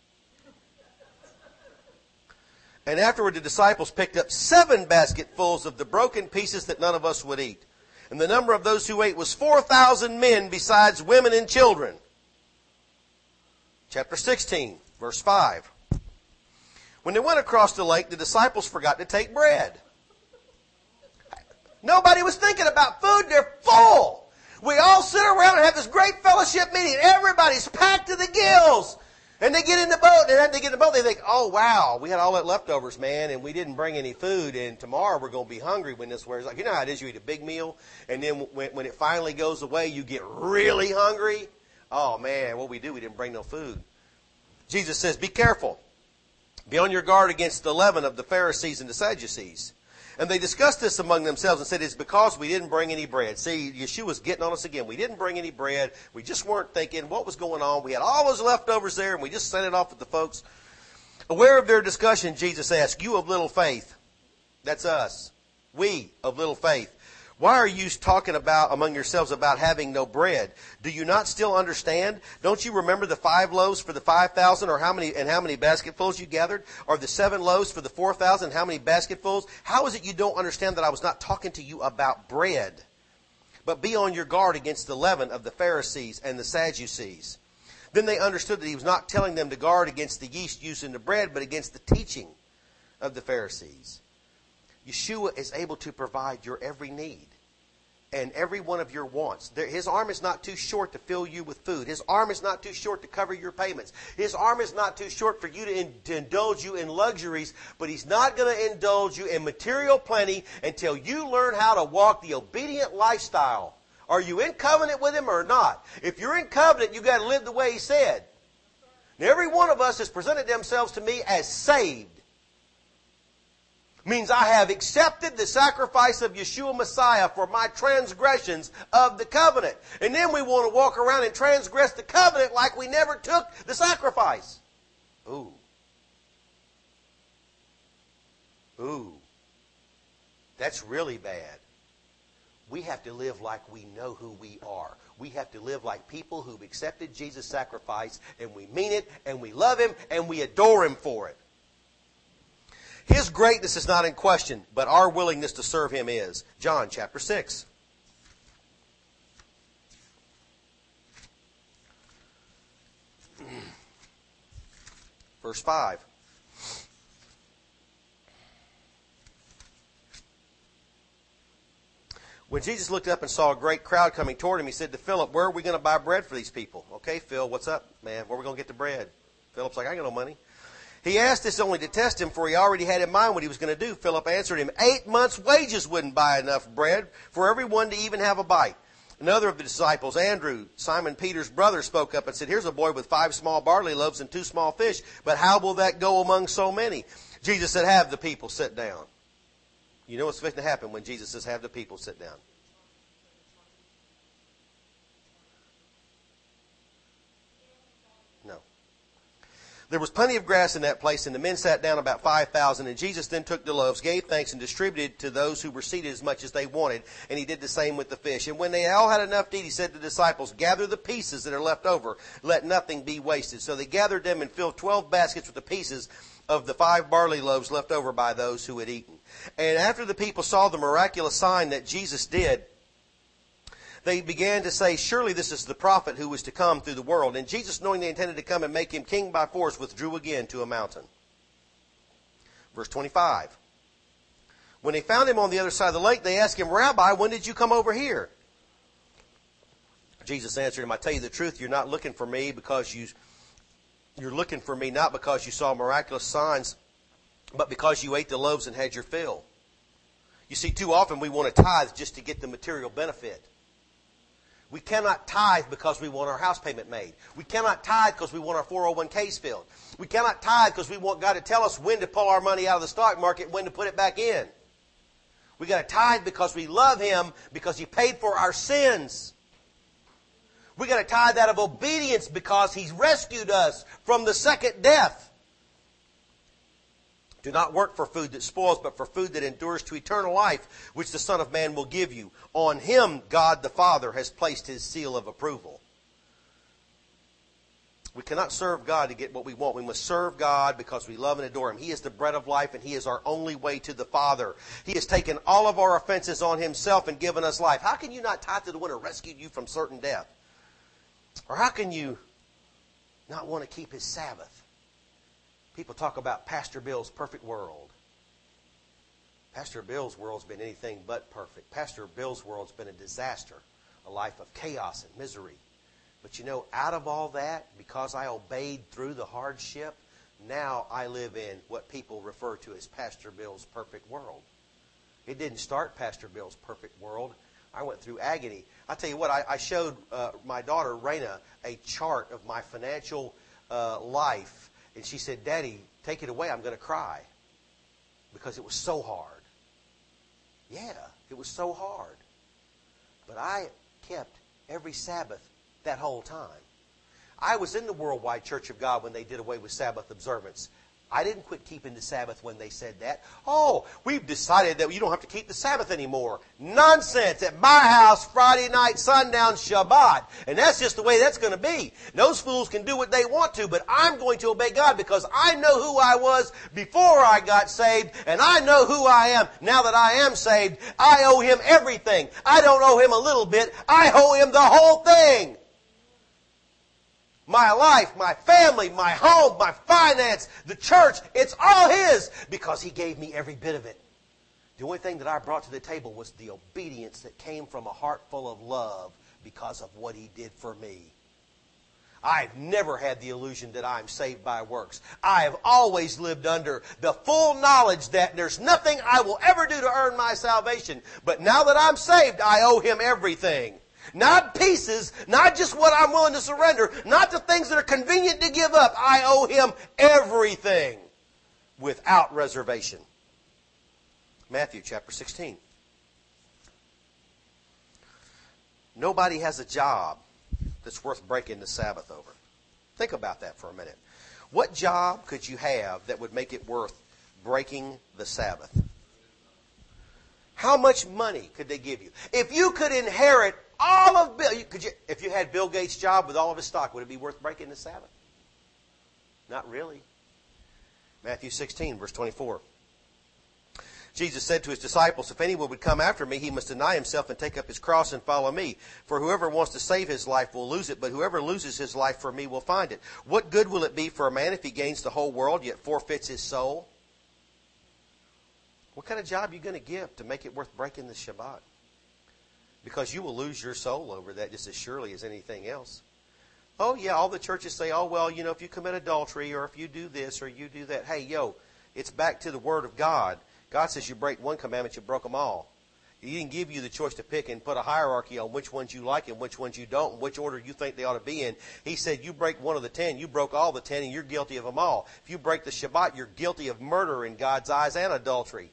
And afterward, the disciples picked up seven basketfuls of the broken pieces that none of us would eat. And the number of those who ate was four thousand men, besides women and children. Chapter sixteen, verse five. When they went across the lake, the disciples forgot to take bread. Nobody was thinking about food. They're full. We all sit around and have this great fellowship meeting. Everybody's packed to the gills. And they get in the boat, and then they get in the boat, they think, oh, wow, we had all that leftovers, man, and we didn't bring any food, and tomorrow we're going to be hungry when this wears off. You know how it is, you eat a big meal, and then when, when it finally goes away, you get really hungry. Oh, man, what we do, we didn't bring no food. Jesus says, be careful. Be on your guard against the leaven of the Pharisees and the Sadducees. And they discussed this among themselves and said, it's because we didn't bring any bread. See, Yeshua's getting on us again. We didn't bring any bread. We just weren't thinking what was going on. We had all those leftovers there, and we just sent it off with the folks. Aware of their discussion, Jesus asked, you of little faith. That's us. We of little faith. Why are you talking about among yourselves about having no bread? Do you not still understand? Don't you remember the five loaves for the five thousand, or how many and how many basketfuls you gathered? Or the seven loaves for the four thousand, how many basketfuls? How is it you don't understand that I was not talking to you about bread? But be on your guard against the leaven of the Pharisees and the Sadducees. Then they understood that he was not telling them to guard against the yeast used in the bread, but against the teaching of the Pharisees. Yeshua is able to provide your every need and every one of your wants. His arm is not too short to fill you with food. His arm is not too short to cover your payments. His arm is not too short for you to, in, to indulge you in luxuries, but he's not going to indulge you in material plenty until you learn how to walk the obedient lifestyle. Are you in covenant with him or not? If you're in covenant, you've got to live the way he said. Now, every one of us has presented themselves to me as saved. Means I have accepted the sacrifice of Yeshua Messiah for my transgressions of the covenant. And then we want to walk around and transgress the covenant like we never took the sacrifice. Ooh. Ooh. That's really bad. We have to live like we know who we are. We have to live like people who've accepted Jesus' sacrifice, and we mean it, and we love him, and we adore him for it. His greatness is not in question, but our willingness to serve him is. John chapter six. Verse five. When Jesus looked up and saw a great crowd coming toward him, he said to Philip, where are we going to buy bread for these people? Okay, Phil, what's up, man? Where are we going to get the bread? Philip's like, I got no money. He asked this only to test him, for he already had in mind what he was going to do. Philip answered him, eight months' wages wouldn't buy enough bread for everyone to even have a bite. Another of the disciples, Andrew, Simon Peter's brother, spoke up and said, here's a boy with five small barley loaves and two small fish, but how will that go among so many? Jesus said, have the people sit down. You know what's going to happen when Jesus says, have the people sit down. No. There was plenty of grass in that place, and the men sat down, about five thousand. And Jesus then took the loaves, gave thanks, and distributed to those who were seated as much as they wanted. And he did the same with the fish. And when they all had enough to eat, he said to the disciples, gather the pieces that are left over. Let nothing be wasted. So they gathered them and filled twelve baskets with the pieces of the five barley loaves left over by those who had eaten. And after the people saw the miraculous sign that Jesus did, they began to say, surely this is the prophet who was to come through the world. And Jesus, knowing they intended to come and make him king by force, withdrew again to a mountain. Verse twenty-five. When they found him on the other side of the lake, they asked him, Rabbi, when did you come over here? Jesus answered him, I tell you the truth, you're not looking for me because you, you're looking for me not because you saw miraculous signs, but because you ate the loaves and had your fill. You see, too often we want to tithe just to get the material benefit. We cannot tithe because we want our house payment made. We cannot tithe because we want our four oh one k's filled. We cannot tithe because we want God to tell us when to pull our money out of the stock market, when to put it back in. We got to tithe because we love him, because he paid for our sins. We got to tithe out of obedience because he's rescued us from the second death. Do not work for food that spoils, but for food that endures to eternal life, which the Son of Man will give you. On him, God the Father has placed his seal of approval. We cannot serve God to get what we want. We must serve God because we love and adore him. He is the bread of life, and he is our only way to the Father. He has taken all of our offenses on himself and given us life. How can you not tithe to the one who rescued you from certain death? Or how can you not want to keep his Sabbath? People talk about Pastor Bill's perfect world. Pastor Bill's world's been anything but perfect. Pastor Bill's world's been a disaster, a life of chaos and misery. But you know, out of all that, because I obeyed through the hardship, now I live in what people refer to as Pastor Bill's perfect world. It didn't start Pastor Bill's perfect world. I went through agony. I tell you what, I, I showed uh, my daughter, Raina, a chart of my financial uh, life. And she said, Daddy, take it away. I'm going to cry. Because it was so hard. Yeah, it was so hard. But I kept every Sabbath that whole time. I was in the Worldwide Church of God when they did away with Sabbath observance. I didn't quit keeping the Sabbath when they said that. Oh, we've decided that you don't have to keep the Sabbath anymore. Nonsense. At my house, Friday night, sundown, Shabbat. And that's just the way that's going to be. Those fools can do what they want to, but I'm going to obey God because I know who I was before I got saved, and I know who I am now that I am saved. I owe him everything. I don't owe him a little bit. I owe him the whole thing. my life, my family, my home, my finance, the church. It's all His because He gave me every bit of it. The only thing that I brought to the table was the obedience that came from a heart full of love because of what He did for me. I've never had the illusion that I'm saved by works. I have always lived under the full knowledge that there's nothing I will ever do to earn my salvation. But now that I'm saved, I owe Him everything. Not pieces, not just what I'm willing to surrender, not the things that are convenient to give up. I owe Him everything without reservation. Matthew chapter sixteen. Nobody has a job that's worth breaking the Sabbath over. Think about that for a minute. What job could you have that would make it worth breaking the Sabbath? How much money could they give you? If you could inherit all of Bill, could you, if you had Bill Gates' job with all of his stock, would it be worth breaking the Sabbath? Not really. Matthew sixteen, verse twenty-four. Jesus said to His disciples, if anyone would come after me, he must deny himself and take up his cross and follow me. For whoever wants to save his life will lose it, but whoever loses his life for me will find it. What good will it be for a man if he gains the whole world, yet forfeits his soul? What kind of job are you going to give to make it worth breaking the Shabbat? Because you will lose your soul over that just as surely as anything else. Oh, yeah, all the churches say, oh, well, you know, if you commit adultery or if you do this or you do that. Hey, yo, it's back to the Word of God. God says you break one commandment, you broke them all. He didn't give you the choice to pick and put a hierarchy on which ones you like and which ones you don't, and which order you think they ought to be in. He said you break one of the ten, you broke all the ten, and you're guilty of them all. If you break the Shabbat, you're guilty of murder in God's eyes and adultery.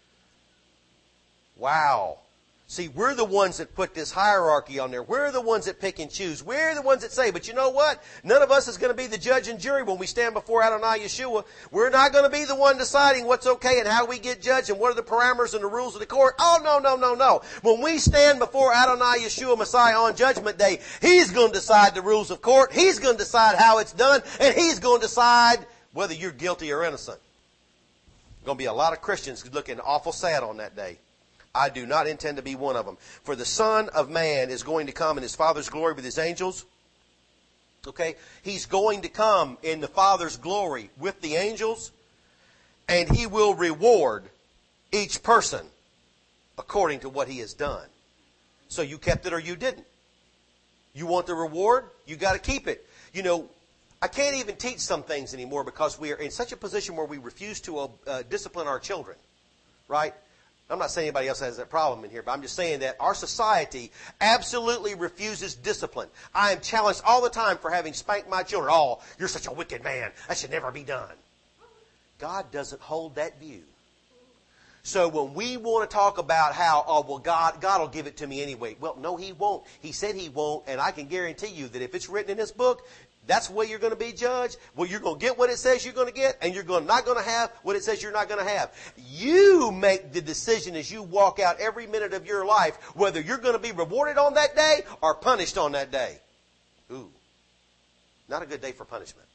Wow. See, we're the ones that put this hierarchy on there. We're the ones that pick and choose. We're the ones that say, but you know what? None of us is going to be the judge and jury when we stand before Adonai Yeshua. We're not going to be the one deciding what's okay and how we get judged and what are the parameters and the rules of the court. Oh, no, no, no, no. When we stand before Adonai Yeshua Messiah on Judgment Day, He's going to decide the rules of court. He's going to decide how it's done. And He's going to decide whether you're guilty or innocent. There's going to be a lot of Christians looking awful sad on that day. I do not intend to be one of them. For the Son of Man is going to come in His Father's glory with His angels. Okay? He's going to come in the Father's glory with the angels. And He will reward each person according to what he has done. So you kept it or you didn't. You want the reward? You got to keep it. You know, I can't even teach some things anymore because we are in such a position where we refuse to uh, discipline our children. Right? I'm not saying anybody else has that problem in here, but I'm just saying that our society absolutely refuses discipline. I am challenged all the time for having spanked my children. Oh, you're such a wicked man. That should never be done. God doesn't hold that view. So when we want to talk about how, oh, well, God, God will give it to me anyway. Well, no, He won't. He said He won't, and I can guarantee you that if it's written in this book, that's the way you're going to be judged. Well, you're going to get what it says you're going to get, and you're going, not going to have what it says you're not going to have. You make the decision as you walk out every minute of your life whether you're going to be rewarded on that day or punished on that day. Ooh, not a good day for punishment.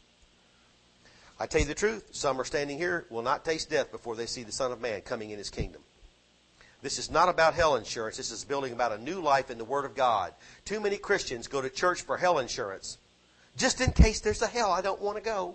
I tell you the truth, some are standing here will not taste death before they see the Son of Man coming in His kingdom. This is not about hell insurance. This is building about a new life in the Word of God. Too many Christians go to church for hell insurance. Just in case there's a hell, I don't want to go.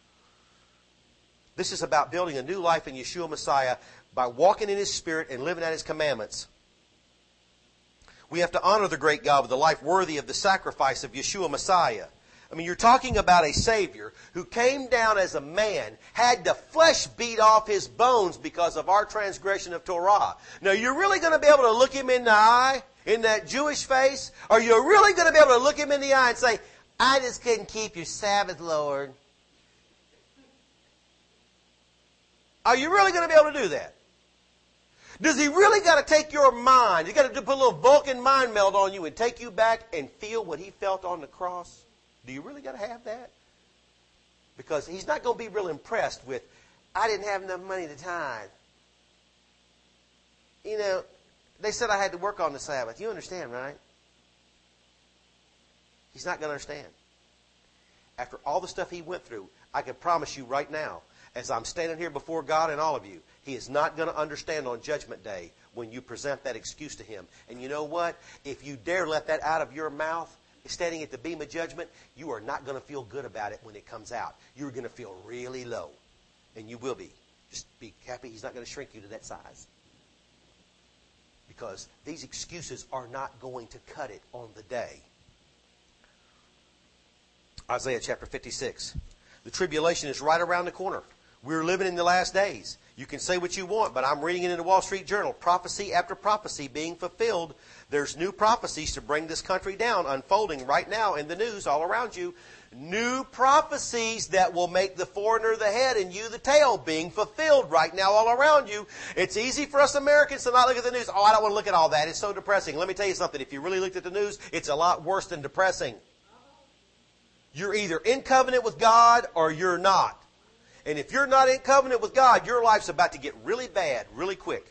This is about building a new life in Yeshua Messiah by walking in His Spirit and living out His commandments. We have to honor the great God with a life worthy of the sacrifice of Yeshua Messiah. I mean, you're talking about a Savior who came down as a man, had the flesh beat off His bones because of our transgression of Torah. Now, you're really going to be able to look Him in the eye, in that Jewish face? Or you're really going to be able to look Him in the eye and say, I just couldn't keep your Sabbath, Lord. Are you really going to be able to do that? Does He really got to take your mind? He got to put a little Vulcan mind meld on you and take you back and feel what He felt on the cross? Do you really got to have that? Because He's not going to be real impressed with, I didn't have enough money to tithe. You know, they said I had to work on the Sabbath. You understand, right? He's not going to understand. After all the stuff He went through, I can promise you right now, as I'm standing here before God and all of you, He is not going to understand on Judgment Day when you present that excuse to Him. And you know what? If you dare let that out of your mouth, is standing at the beam of judgment, you are not going to feel good about it when it comes out. You're going to feel really low. And you will be. Just be happy he's not going to shrink you to that size. Because these excuses are not going to cut it on the day. Isaiah chapter fifty-six. The tribulation is right around the corner. We're living in the last days. You can say what you want, but I'm reading it in the Wall Street Journal. Prophecy after prophecy being fulfilled. There's new prophecies to bring this country down, unfolding right now in the news all around you. New prophecies that will make the foreigner the head and you the tail being fulfilled right now all around you. It's easy for us Americans to not look at the news. Oh, I don't want to look at all that. It's so depressing. Let me tell you something. If you really looked at the news, it's a lot worse than depressing. You're either in covenant with God or you're not. And if you're not in covenant with God, your life's about to get really bad, really quick.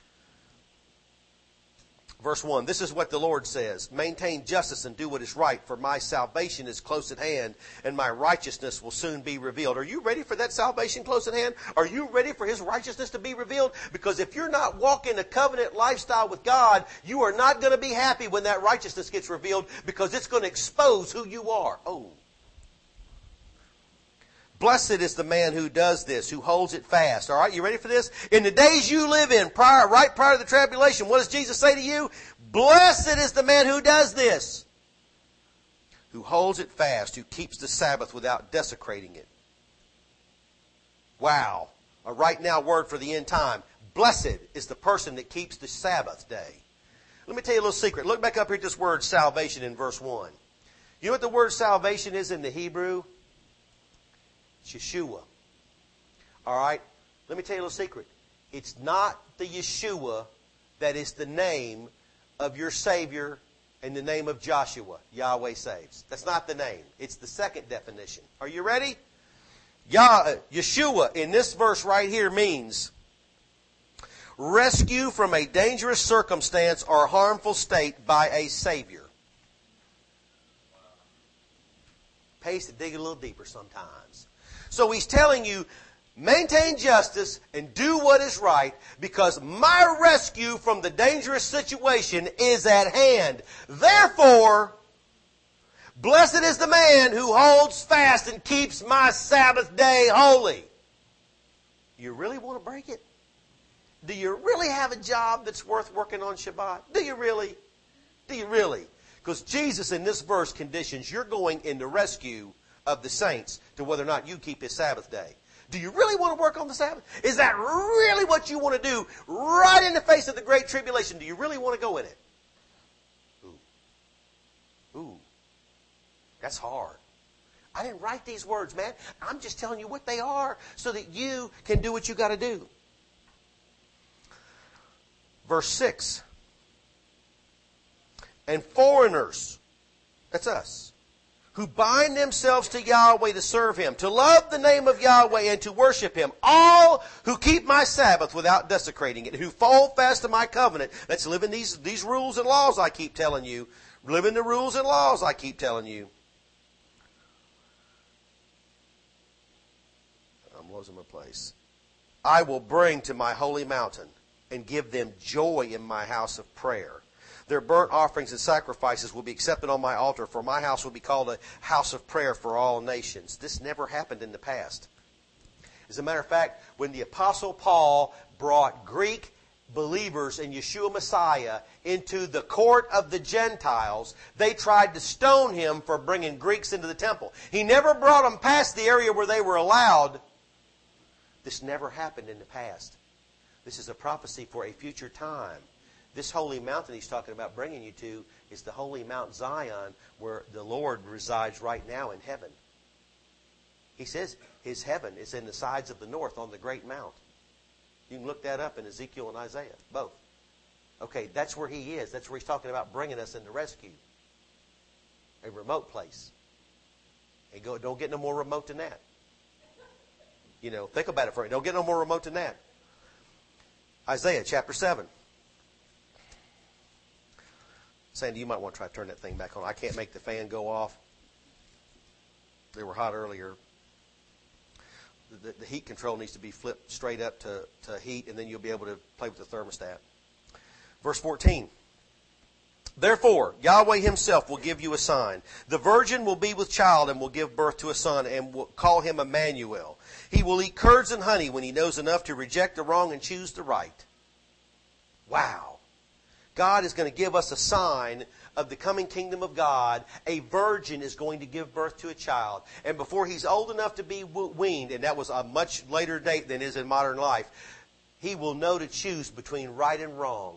Verse one, this is what the Lord says. Maintain justice and do what is right, for my salvation is close at hand, and my righteousness will soon be revealed. Are you ready for that salvation close at hand? Are you ready for His righteousness to be revealed? Because if you're not walking a covenant lifestyle with God, you are not going to be happy when that righteousness gets revealed, because it's going to expose who you are. Oh. Blessed is the man who does this, who holds it fast. All right, you ready for this? In the days you live in, prior, right prior to the tribulation, what does Jesus say to you? Blessed is the man who does this, who holds it fast, who keeps the Sabbath without desecrating it. Wow. A right now word for the end time. Blessed is the person that keeps the Sabbath day. Let me tell you a little secret. Look back up here at this word salvation in verse one. You know what the word salvation is in the Hebrew? Yeshua. All right? Let me tell you a little secret. It's not the Yeshua that is the name of your Savior and the name of Joshua. Yahweh saves. That's not the name. It's the second definition. Are you ready? Yah, Yeshua in this verse right here means rescue from a dangerous circumstance or harmful state by a Savior. Pays to dig a little deeper sometimes. So he's telling you, maintain justice and do what is right, because my rescue from the dangerous situation is at hand. Therefore, blessed is the man who holds fast and keeps my Sabbath day holy. You really want to break it? Do you really have a job that's worth working on Shabbat? Do you really? Do you really? Because Jesus in this verse conditions you're going in the rescue of the saints to whether or not you keep His Sabbath day. Do you really want to work on the Sabbath? Is that really what you want to do right in the face of the great tribulation? Do you really want to go in it? Ooh. Ooh. That's hard. I didn't write these words, man. I'm just telling you what they are so that you can do what you got to do. Verse six. And foreigners, that's us, who bind themselves to Yahweh to serve Him, to love the name of Yahweh and to worship Him. All who keep my Sabbath without desecrating it, who hold fast to my covenant. Let's live in these, these rules and laws I keep telling you. Live in the rules and laws I keep telling you. I'm losing my place. I will bring to my holy mountain and give them joy in my house of prayer. Their burnt offerings and sacrifices will be accepted on my altar, for my house will be called a house of prayer for all nations. This never happened in the past. As a matter of fact, when the Apostle Paul brought Greek believers in Yeshua Messiah into the court of the Gentiles, they tried to stone him for bringing Greeks into the temple. He never brought them past the area where they were allowed. This never happened in the past. This is a prophecy for a future time. This holy mountain he's talking about bringing you to is the holy Mount Zion, where the Lord resides right now in heaven. He says His heaven is in the sides of the north on the great mount. You can look that up in Ezekiel and Isaiah, both. Okay, that's where He is. That's where He's talking about bringing us into rescue. A remote place. And go, don't get no more remote than that. You know, think about it for a minute. Don't get no more remote than that. Isaiah chapter seven. Sandy, you might want to try to turn that thing back on. I can't make the fan go off. They were hot earlier. The, the, the heat control needs to be flipped straight up to, to heat, and then you'll be able to play with the thermostat. Verse fourteen. Therefore, Yahweh himself will give you a sign. The virgin will be with child and will give birth to a son and will call him Emmanuel. He will eat curds and honey when he knows enough to reject the wrong and choose the right. Wow. God is going to give us a sign of the coming kingdom of God. A virgin is going to give birth to a child. And before he's old enough to be weaned, and that was a much later date than is in modern life, he will know to choose between right and wrong.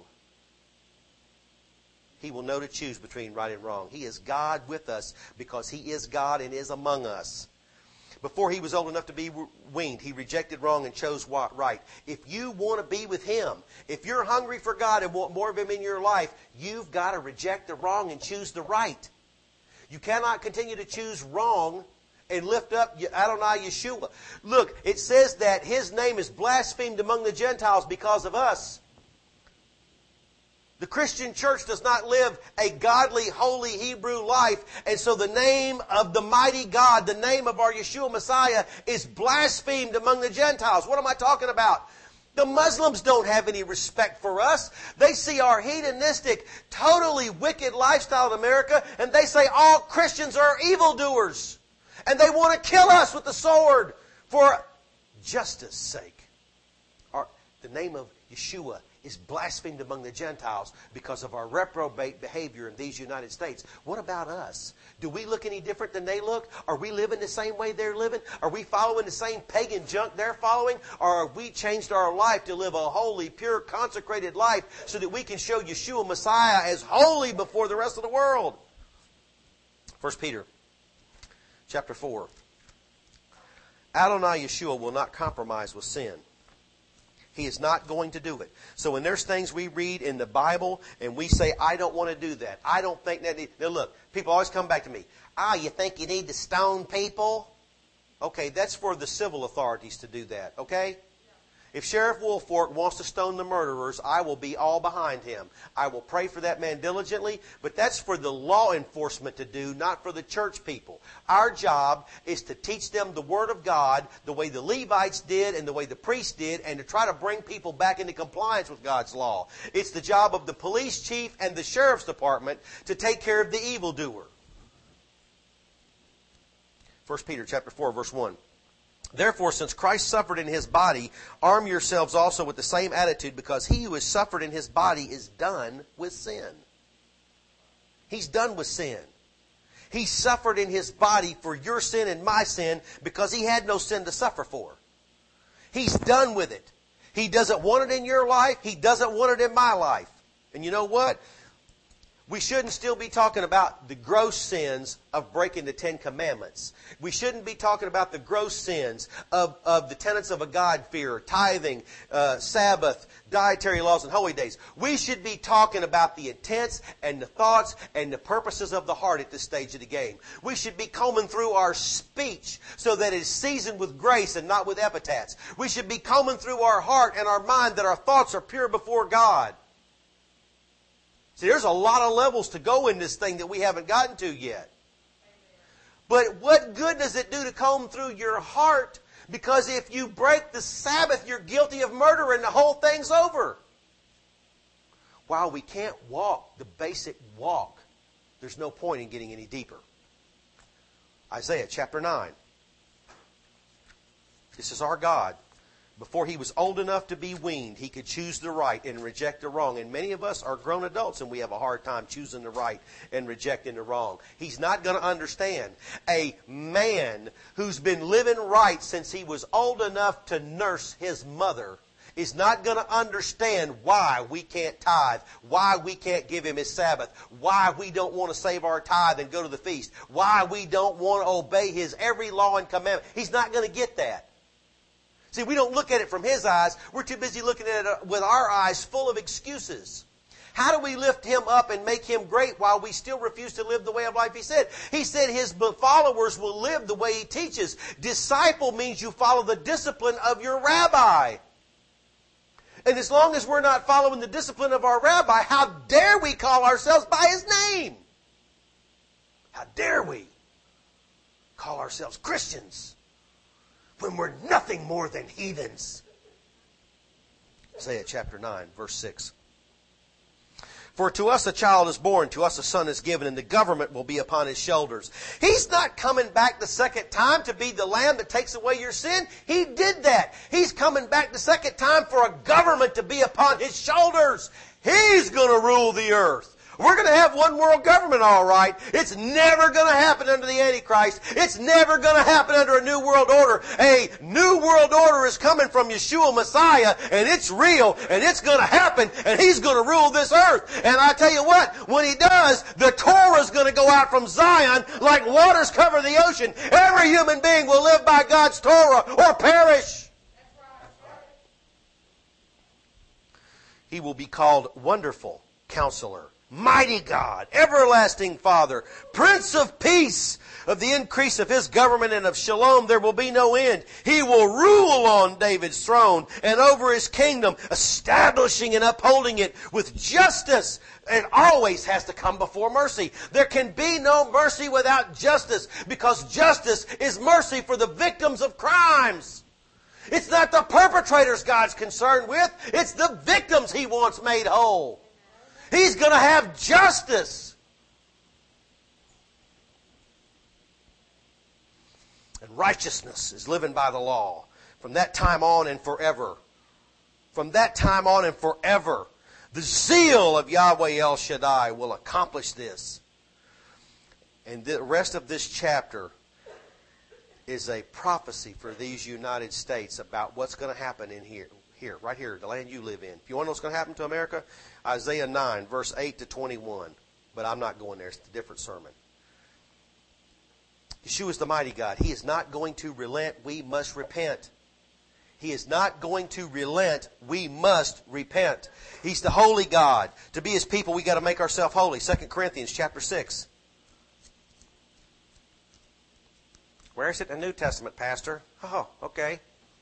He will know to choose between right and wrong. He is God with us because he is God and is among us. Before he was old enough to be weaned, he rejected wrong and chose right. If you want to be with him, if you're hungry for God and want more of him in your life, you've got to reject the wrong and choose the right. You cannot continue to choose wrong and lift up Adonai Yeshua. Look, it says that his name is blasphemed among the Gentiles because of us. The Christian church does not live a godly, holy Hebrew life. And so the name of the mighty God, the name of our Yeshua Messiah, is blasphemed among the Gentiles. What am I talking about? The Muslims don't have any respect for us. They see our hedonistic, totally wicked lifestyle in America, and they say all Christians are evildoers. And they want to kill us with the sword for justice sake. Our, the name of Yeshua is blasphemed among the Gentiles because of our reprobate behavior in these United States. What about us? Do we look any different than they look? Are we living the same way they're living? Are we following the same pagan junk they're following? Or have we changed our life to live a holy, pure, consecrated life so that we can show Yeshua Messiah as holy before the rest of the world? First Peter chapter four. Adonai Yeshua will not compromise with sin. He is not going to do it. So when there's things we read in the Bible and we say, I don't want to do that. I don't think that... Now look, people always come back to me. Ah, you think you need to stone people? Okay, that's for the civil authorities to do that, okay? If Sheriff Woolfolk wants to stone the murderers, I will be all behind him. I will pray for that man diligently, but that's for the law enforcement to do, not for the church people. Our job is to teach them the Word of God the way the Levites did and the way the priests did, and to try to bring people back into compliance with God's law. It's the job of the police chief and the sheriff's department to take care of the evildoer. First Peter chapter four, verse one. Therefore, since Christ suffered in his body, arm yourselves also with the same attitude, because he who has suffered in his body is done with sin. He's done with sin. He suffered in his body for your sin and my sin because he had no sin to suffer for. He's done with it. He doesn't want it in your life. He doesn't want it in my life. And you know what? We shouldn't still be talking about the gross sins of breaking the Ten Commandments. We shouldn't be talking about the gross sins of, of the tenets of a God-fear, tithing, uh, Sabbath, dietary laws, and holy days. We should be talking about the intents and the thoughts and the purposes of the heart at this stage of the game. We should be combing through our speech so that it is seasoned with grace and not with epithets. We should be combing through our heart and our mind that our thoughts are pure before God. See, there's a lot of levels to go in this thing that we haven't gotten to yet. But what good does it do to comb through your heart? Because if you break the Sabbath, you're guilty of murder and the whole thing's over. While we can't walk the basic walk, there's no point in getting any deeper. Isaiah chapter nine. This is our God. Before he was old enough to be weaned, he could choose the right and reject the wrong. And many of us are grown adults and we have a hard time choosing the right and rejecting the wrong. He's not going to understand. A man who's been living right since he was old enough to nurse his mother is not going to understand why we can't tithe, why we can't give him his Sabbath, why we don't want to save our tithe and go to the feast, why we don't want to obey his every law and commandment. He's not going to get that. See, we don't look at it from his eyes. We're too busy looking at it with our eyes full of excuses. How do we lift him up and make him great while we still refuse to live the way of life he said? He said his followers will live the way he teaches. Disciple means you follow the discipline of your rabbi. And as long as we're not following the discipline of our rabbi, how dare we call ourselves by his name? How dare we call ourselves Christians when we're nothing more than heathens? Isaiah chapter nine, verse six. For to us a child is born, to us a son is given, and the government will be upon his shoulders. He's not coming back the second time to be the lamb that takes away your sin. He did that. He's coming back the second time for a government to be upon his shoulders. He's going to rule the earth. We're going to have one world government, all right. It's never going to happen under the Antichrist. It's never going to happen under a new world order. A new world order is coming from Yeshua Messiah, and it's real, and it's going to happen, and He's going to rule this earth. And I tell you what, when He does, the Torah is going to go out from Zion like waters cover the ocean. Every human being will live by God's Torah or perish. He will be called Wonderful Counselor, Mighty God, Everlasting Father, Prince of Peace. Of the increase of His government and of shalom there will be no end. He will rule on David's throne and over His kingdom, establishing and upholding it with justice. It always has to come before mercy. There can be no mercy without justice, because justice is mercy for the victims of crimes. It's not the perpetrators God's concerned with. It's the victims He wants made whole. He's going to have justice. And righteousness is living by the law from that time on and forever. From that time on and forever. The zeal of Yahweh El Shaddai will accomplish this. And the rest of this chapter is a prophecy for these United States about what's going to happen in here. Here, right here, the land you live in. If you want to know what's going to happen to America, Isaiah nine, verse eight to twenty-one. But I'm not going there. It's a different sermon. Yeshua is the mighty God. He is not going to relent. We must repent. He is not going to relent. We must repent. He's the holy God. To be His people, we got to make ourselves holy. Second Corinthians chapter six. Where is it in the New Testament, Pastor? Oh, okay.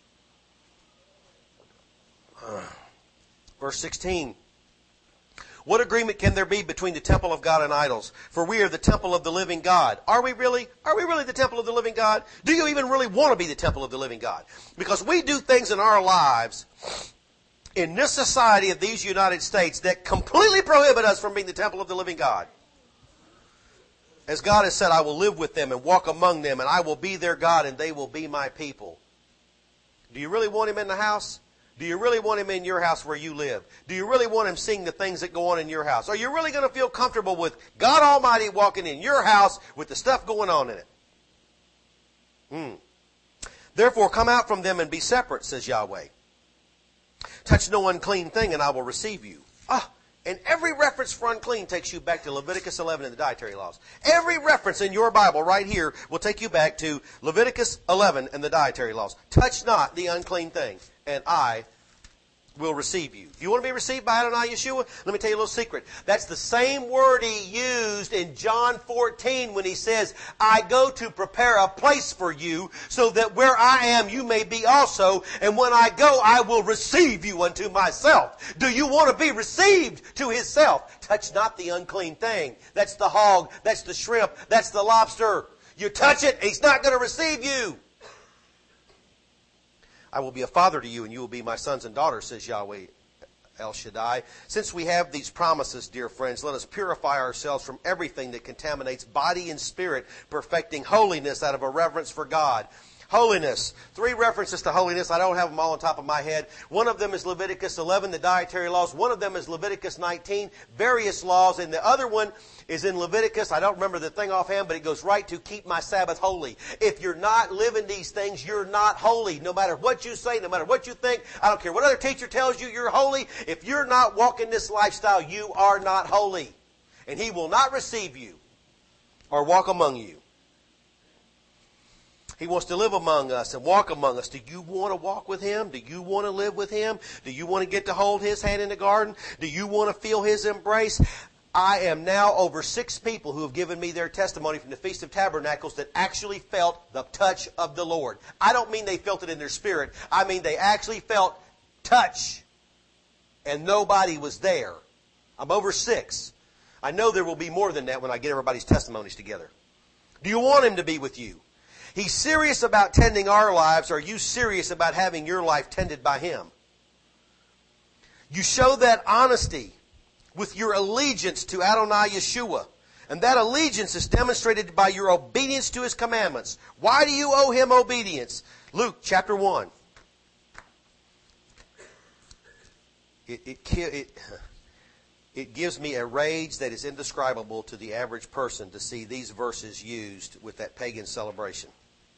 Uh, verse sixteen. What agreement can there be between the temple of God and idols? For we are the temple of the living God. Are we really? Are we really the temple of the living God? Do you even really want to be the temple of the living God? Because we do things in our lives, in this society of these United States, that completely prohibit us from being the temple of the living God. As God has said, I will live with them and walk among them, and I will be their God, and they will be my people. Do you really want Him in the house? Do you really want Him in your house where you live? Do you really want Him seeing the things that go on in your house? Are you really going to feel comfortable with God Almighty walking in your house with the stuff going on in it? Hmm. Therefore, come out from them and be separate, says Yahweh. Touch no unclean thing, and I will receive you. Ah, and every reference for unclean takes you back to Leviticus eleven and the dietary laws. Every reference in your Bible right here will take you back to Leviticus eleven and the dietary laws. Touch not the unclean thing, and I will receive you. If you want to be received by Adonai Yeshua, let me tell you a little secret. That's the same word He used in John fourteen when He says, I go to prepare a place for you, so that where I am you may be also, and when I go I will receive you unto myself. Do you want to be received to Himself? Touch not the unclean thing. That's the hog, that's the shrimp, that's the lobster. You touch it, He's not going to receive you. I will be a father to you, and you will be my sons and daughters, says Yahweh El Shaddai. Since we have these promises, dear friends, let us purify ourselves from everything that contaminates body and spirit, perfecting holiness out of a reverence for God. Holiness. Three references to holiness. I don't have them all on top of my head. One of them is Leviticus eleven, the dietary laws. One of them is Leviticus nineteen, various laws. And the other one is in Leviticus. I don't remember the thing offhand, but it goes right to keep my Sabbath holy. If you're not living these things, you're not holy. No matter what you say, no matter what you think, I don't care what other teacher tells you you're holy. If you're not walking this lifestyle, you are not holy. And He will not receive you or walk among you. He wants to live among us and walk among us. Do you want to walk with Him? Do you want to live with Him? Do you want to get to hold His hand in the garden? Do you want to feel His embrace? I am now over six people who have given me their testimony from the Feast of Tabernacles that actually felt the touch of the Lord. I don't mean they felt it in their spirit. I mean they actually felt touch. And nobody was there. I'm over six. I know there will be more than that when I get everybody's testimonies together. Do you want Him to be with you? He's serious about tending our lives. Are you serious about having your life tended by Him? You show that honesty with your allegiance to Adonai Yeshua. And that allegiance is demonstrated by your obedience to His commandments. Why do you owe Him obedience? Luke chapter one. It, it, it, it gives me a rage that is indescribable to the average person to see these verses used with that pagan celebration.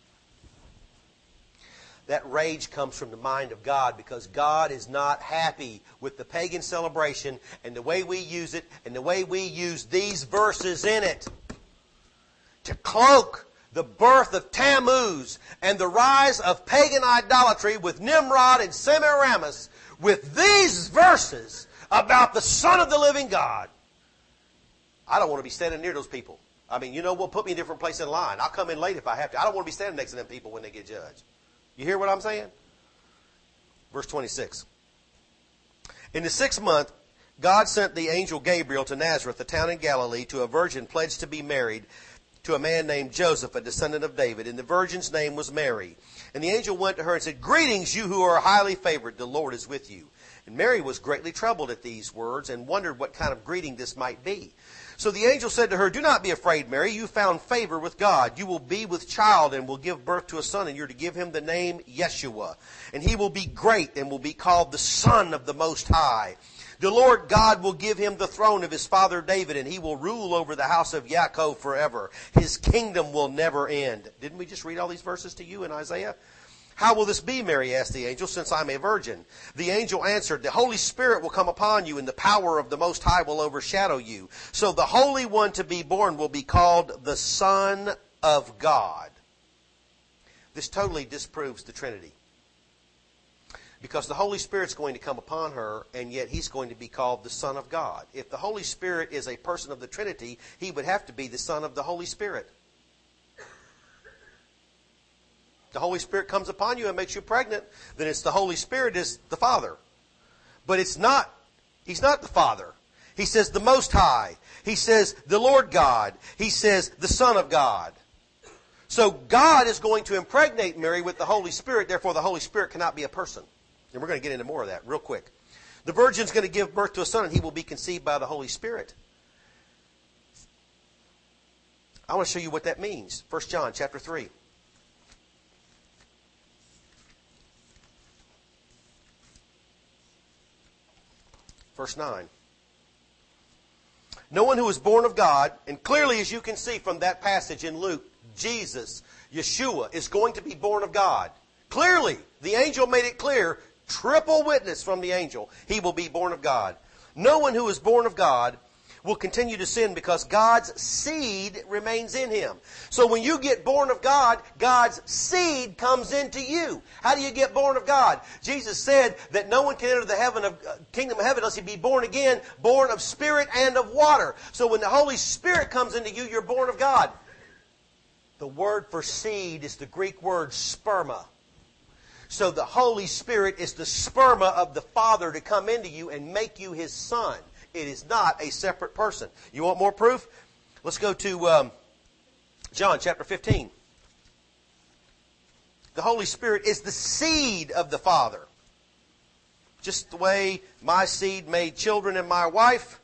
That rage comes from the mind of God because God is not happy with the pagan celebration and the way we use it and the way we use these verses in it to cloak the birth of Tammuz and the rise of pagan idolatry with Nimrod and Semiramis with these verses about the Son of the living God. I don't want to be standing near those people. I mean, you know, we'll put me in a different place in line. I'll come in late if I have to. I don't want to be standing next to them people when they get judged. You hear what I'm saying? Verse twenty-six. In the sixth month, God sent the angel Gabriel to Nazareth, a town in Galilee, to a virgin pledged to be married to a man named Joseph, a descendant of David. And the virgin's name was Mary. And the angel went to her and said, "Greetings, you who are highly favored. The Lord is with you." And Mary was greatly troubled at these words and wondered what kind of greeting this might be. So the angel said to her, "Do not be afraid, Mary. You found favor with God. You will be with child and will give birth to a son, and you're to give him the name Yeshua. And he will be great and will be called the Son of the Most High. The Lord God will give him the throne of his father David, and he will rule over the house of Yaakov forever. His kingdom will never end." Didn't we just read all these verses to you in Isaiah? "How will this be," Mary asked the angel, "since I'm a virgin?" The angel answered, "The Holy Spirit will come upon you, and the power of the Most High will overshadow you. So the Holy One to be born will be called the Son of God." This totally disproves the Trinity. Because the Holy Spirit's going to come upon her, and yet He's going to be called the Son of God. If the Holy Spirit is a person of the Trinity, He would have to be the Son of the Holy Spirit. The Holy Spirit comes upon you and makes you pregnant, then it's the Holy Spirit is the Father. But it's not, He's not the Father. He says the Most High. He says the Lord God. He says the Son of God. So God is going to impregnate Mary with the Holy Spirit, therefore the Holy Spirit cannot be a person. And we're going to get into more of that real quick. The virgin's going to give birth to a son, and he will be conceived by the Holy Spirit. I want to show you what that means. First John chapter three. Verse nine. No one who is born of God, and clearly as you can see from that passage in Luke, Jesus, Yeshua, is going to be born of God. Clearly, the angel made it clear, triple witness from the angel, he will be born of God. No one who is born of God will continue to sin because God's seed remains in him. So when you get born of God, God's seed comes into you. How do you get born of God? Jesus said that no one can enter the heaven of uh, kingdom of heaven unless he be born again, born of spirit and of water. So when the Holy Spirit comes into you, you're born of God. The word for seed is the Greek word sperma. So the Holy Spirit is the sperma of the Father to come into you and make you His Son. It is not a separate person. You want more proof? Let's go to um, John chapter fifteen. The Holy Spirit is the seed of the Father. Just the way my seed made children in my wife,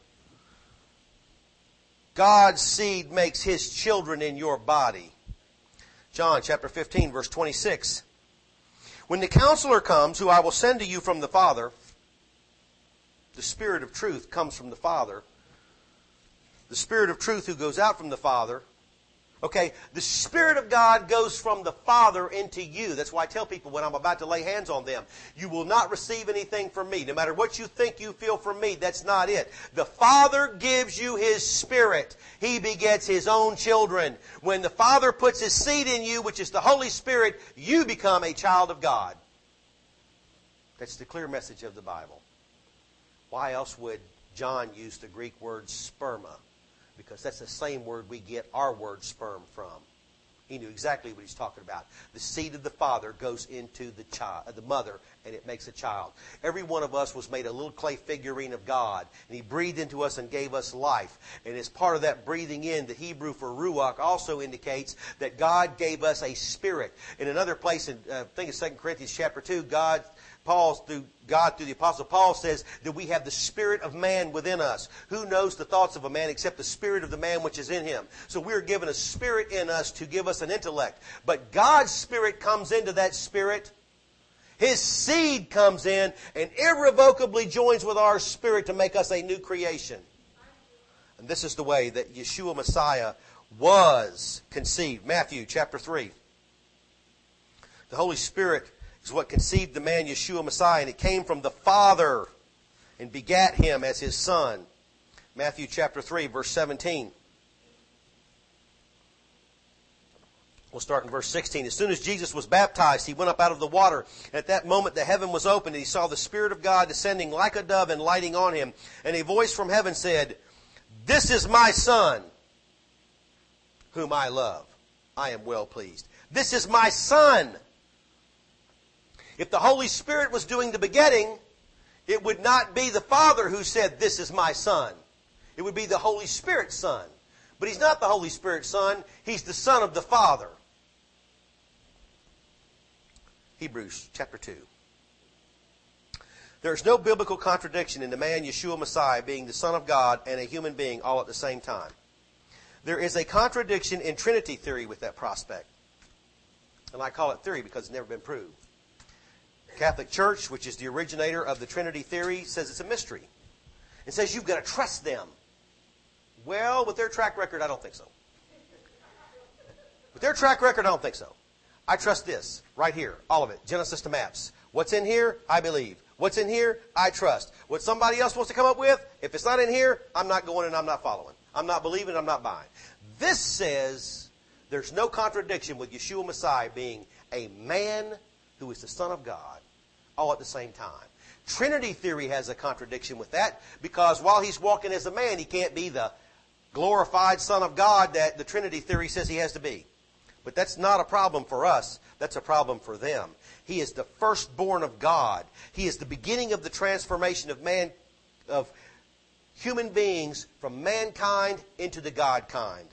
God's seed makes His children in your body. John chapter fifteen, verse twenty-six. When the Counselor comes, who I will send to you from the Father, the Spirit of truth comes from the Father. The Spirit of truth who goes out from the Father. Okay, the Spirit of God goes from the Father into you. That's why I tell people when I'm about to lay hands on them, you will not receive anything from me. No matter what you think you feel from me, that's not it. The Father gives you His Spirit. He begets His own children. When the Father puts His seed in you, which is the Holy Spirit, you become a child of God. That's the clear message of the Bible. Why else would John use the Greek word sperma? Because that's the same word we get our word sperm from. He knew exactly what he's talking about. The seed of the Father goes into the child, the mother, and it makes a child. Every one of us was made a little clay figurine of God, and He breathed into us and gave us life. And as part of that breathing in, the Hebrew for ruach also indicates that God gave us a spirit. In another place, in, uh, I think it's Second Corinthians chapter two, God Paul, through God, through the Apostle Paul, says that we have the spirit of man within us. Who knows the thoughts of a man except the spirit of the man which is in him? So we're given a spirit in us to give us an intellect. But God's spirit comes into that spirit. His seed comes in and irrevocably joins with our spirit to make us a new creation. And this is the way that Yeshua Messiah was conceived. Matthew chapter three. The Holy Spirit is what conceived the man Yeshua Messiah, and it came from the Father and begat him as his son. Matthew chapter three, verse seventeen. We'll start in verse sixteen. As soon as Jesus was baptized, he went up out of the water. And at that moment the heaven was opened, and he saw the Spirit of God descending like a dove and lighting on him. And a voice from heaven said, "This is my Son, whom I love. I am well pleased." This is my Son. If the Holy Spirit was doing the begetting, it would not be the Father who said, "This is my Son." It would be the Holy Spirit's Son. But He's not the Holy Spirit's Son. He's the Son of the Father. Hebrews chapter two. There is no biblical contradiction in the man Yeshua Messiah being the Son of God and a human being all at the same time. There is a contradiction in Trinity theory with that prospect. And I call it theory because it's never been proved. The Catholic Church, which is the originator of the Trinity theory, says it's a mystery. It says you've got to trust them. Well, with their track record, I don't think so. With their track record, I don't think so. I trust this, right here, all of it, Genesis to Maps. What's in here, I believe. What's in here, I trust. What somebody else wants to come up with, if it's not in here, I'm not going and I'm not following. I'm not believing, I'm not buying. This says there's no contradiction with Yeshua Messiah being a man who is the Son of God all at the same time. Trinity theory has a contradiction with that because while he's walking as a man, he can't be the glorified Son of God that the Trinity theory says he has to be. But that's not a problem for us. That's a problem for them. He is the firstborn of God. He is the beginning of the transformation of man, of human beings from mankind into the God kind.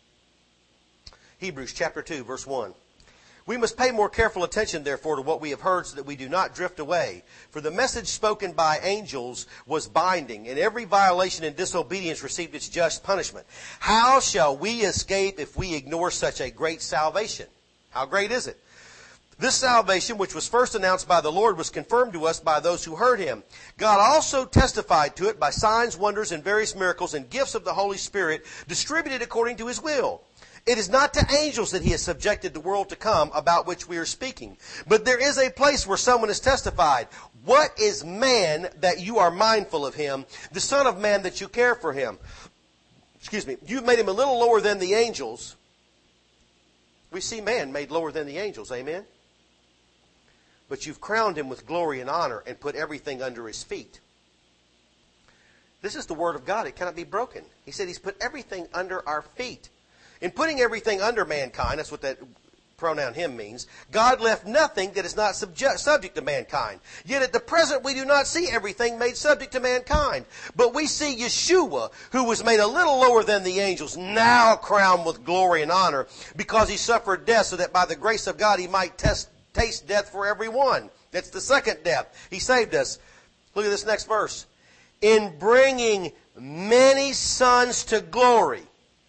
Hebrews chapter two, verse one. We must pay more careful attention, therefore, to what we have heard so that we do not drift away. For the message spoken by angels was binding, and every violation and disobedience received its just punishment. How shall we escape if we ignore such a great salvation? How great is it? This salvation, which was first announced by the Lord, was confirmed to us by those who heard Him. God also testified to it by signs, wonders, and various miracles and gifts of the Holy Spirit distributed according to His will. It is not to angels that He has subjected the world to come about which we are speaking. But there is a place where someone has testified. What is man that you are mindful of him, the Son of Man that you care for him? Excuse me. You've made him a little lower than the angels. We see man made lower than the angels. Amen? But you've crowned him with glory and honor and put everything under his feet. This is the word of God. It cannot be broken. He said He's put everything under our feet. In putting everything under mankind, that's what that pronoun him means, God left nothing that is not subject, subject to mankind. Yet at the present we do not see everything made subject to mankind. But we see Yeshua, who was made a little lower than the angels, now crowned with glory and honor, because He suffered death so that by the grace of God He might test, taste death for everyone. That's the second death. He saved us. Look at this next verse. In bringing many sons to glory.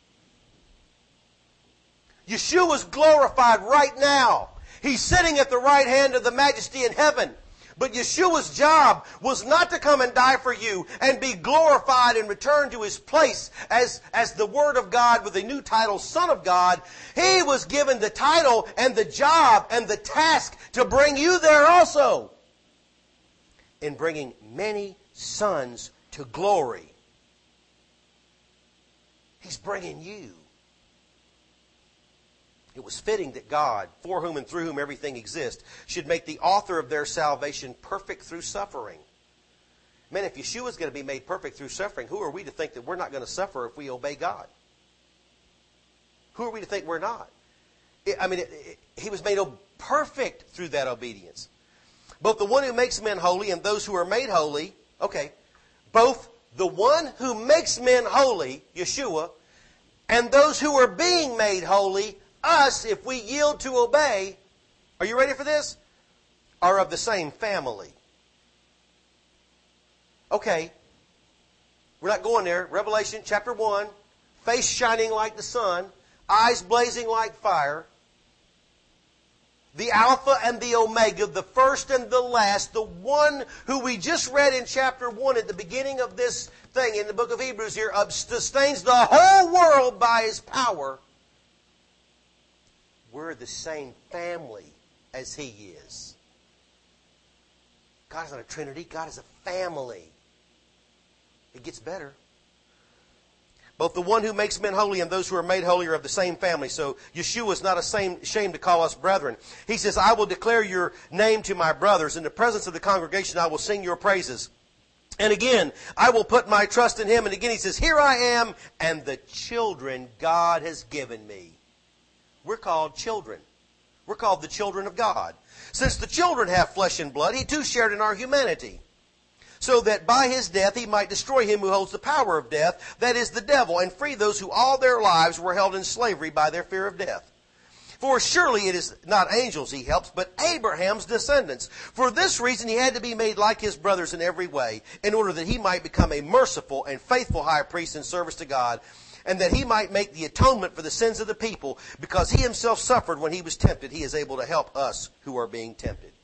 Yeshua's glorified right now. He's sitting at the right hand of the Majesty in heaven. But Yeshua's job was not to come and die for you and be glorified and return to His place as, as the Word of God with the new title, Son of God. He was given the title and the job and the task to bring you there also. In bringing many sons to glory. He's bringing you. It was fitting that God, for whom and through whom everything exists, should make the author of their salvation perfect through suffering. Man, if Yeshua is going to be made perfect through suffering, who are we to think that we're not going to suffer if we obey God? Who are we to think we're not? I mean, it, it, He was made perfect through that obedience. Both the one who makes men holy and those who are made holy, okay, both the one who makes men holy, Yeshua, and those who are being made holy, us, if we yield to obey, are you ready for this? Are of the same family. Okay. We're not going there. Revelation chapter one. Face shining like the sun. Eyes blazing like fire. The Alpha and the Omega, the first and the last, the one who we just read in chapter one at the beginning of this thing in the book of Hebrews here, sustains the whole world by His power. We're the same family as He is. God is not a Trinity. God is a family. It gets better. Both the one who makes men holy and those who are made holy are of the same family. So Yeshua is not ashamed to call us brethren. He says, I will declare your name to my brothers. In the presence of the congregation, I will sing your praises. And again, I will put my trust in Him. And again, He says, here I am and the children God has given me. We're called children. We're called the children of God. Since the children have flesh and blood, He too shared in our humanity, so that by His death He might destroy him who holds the power of death, that is the devil, and free those who all their lives were held in slavery by their fear of death. For surely it is not angels He helps, but Abraham's descendants. For this reason He had to be made like His brothers in every way, in order that He might become a merciful and faithful high priest in service to God, and that He might make the atonement for the sins of the people. Because He Himself suffered when He was tempted, He is able to help us who are being tempted.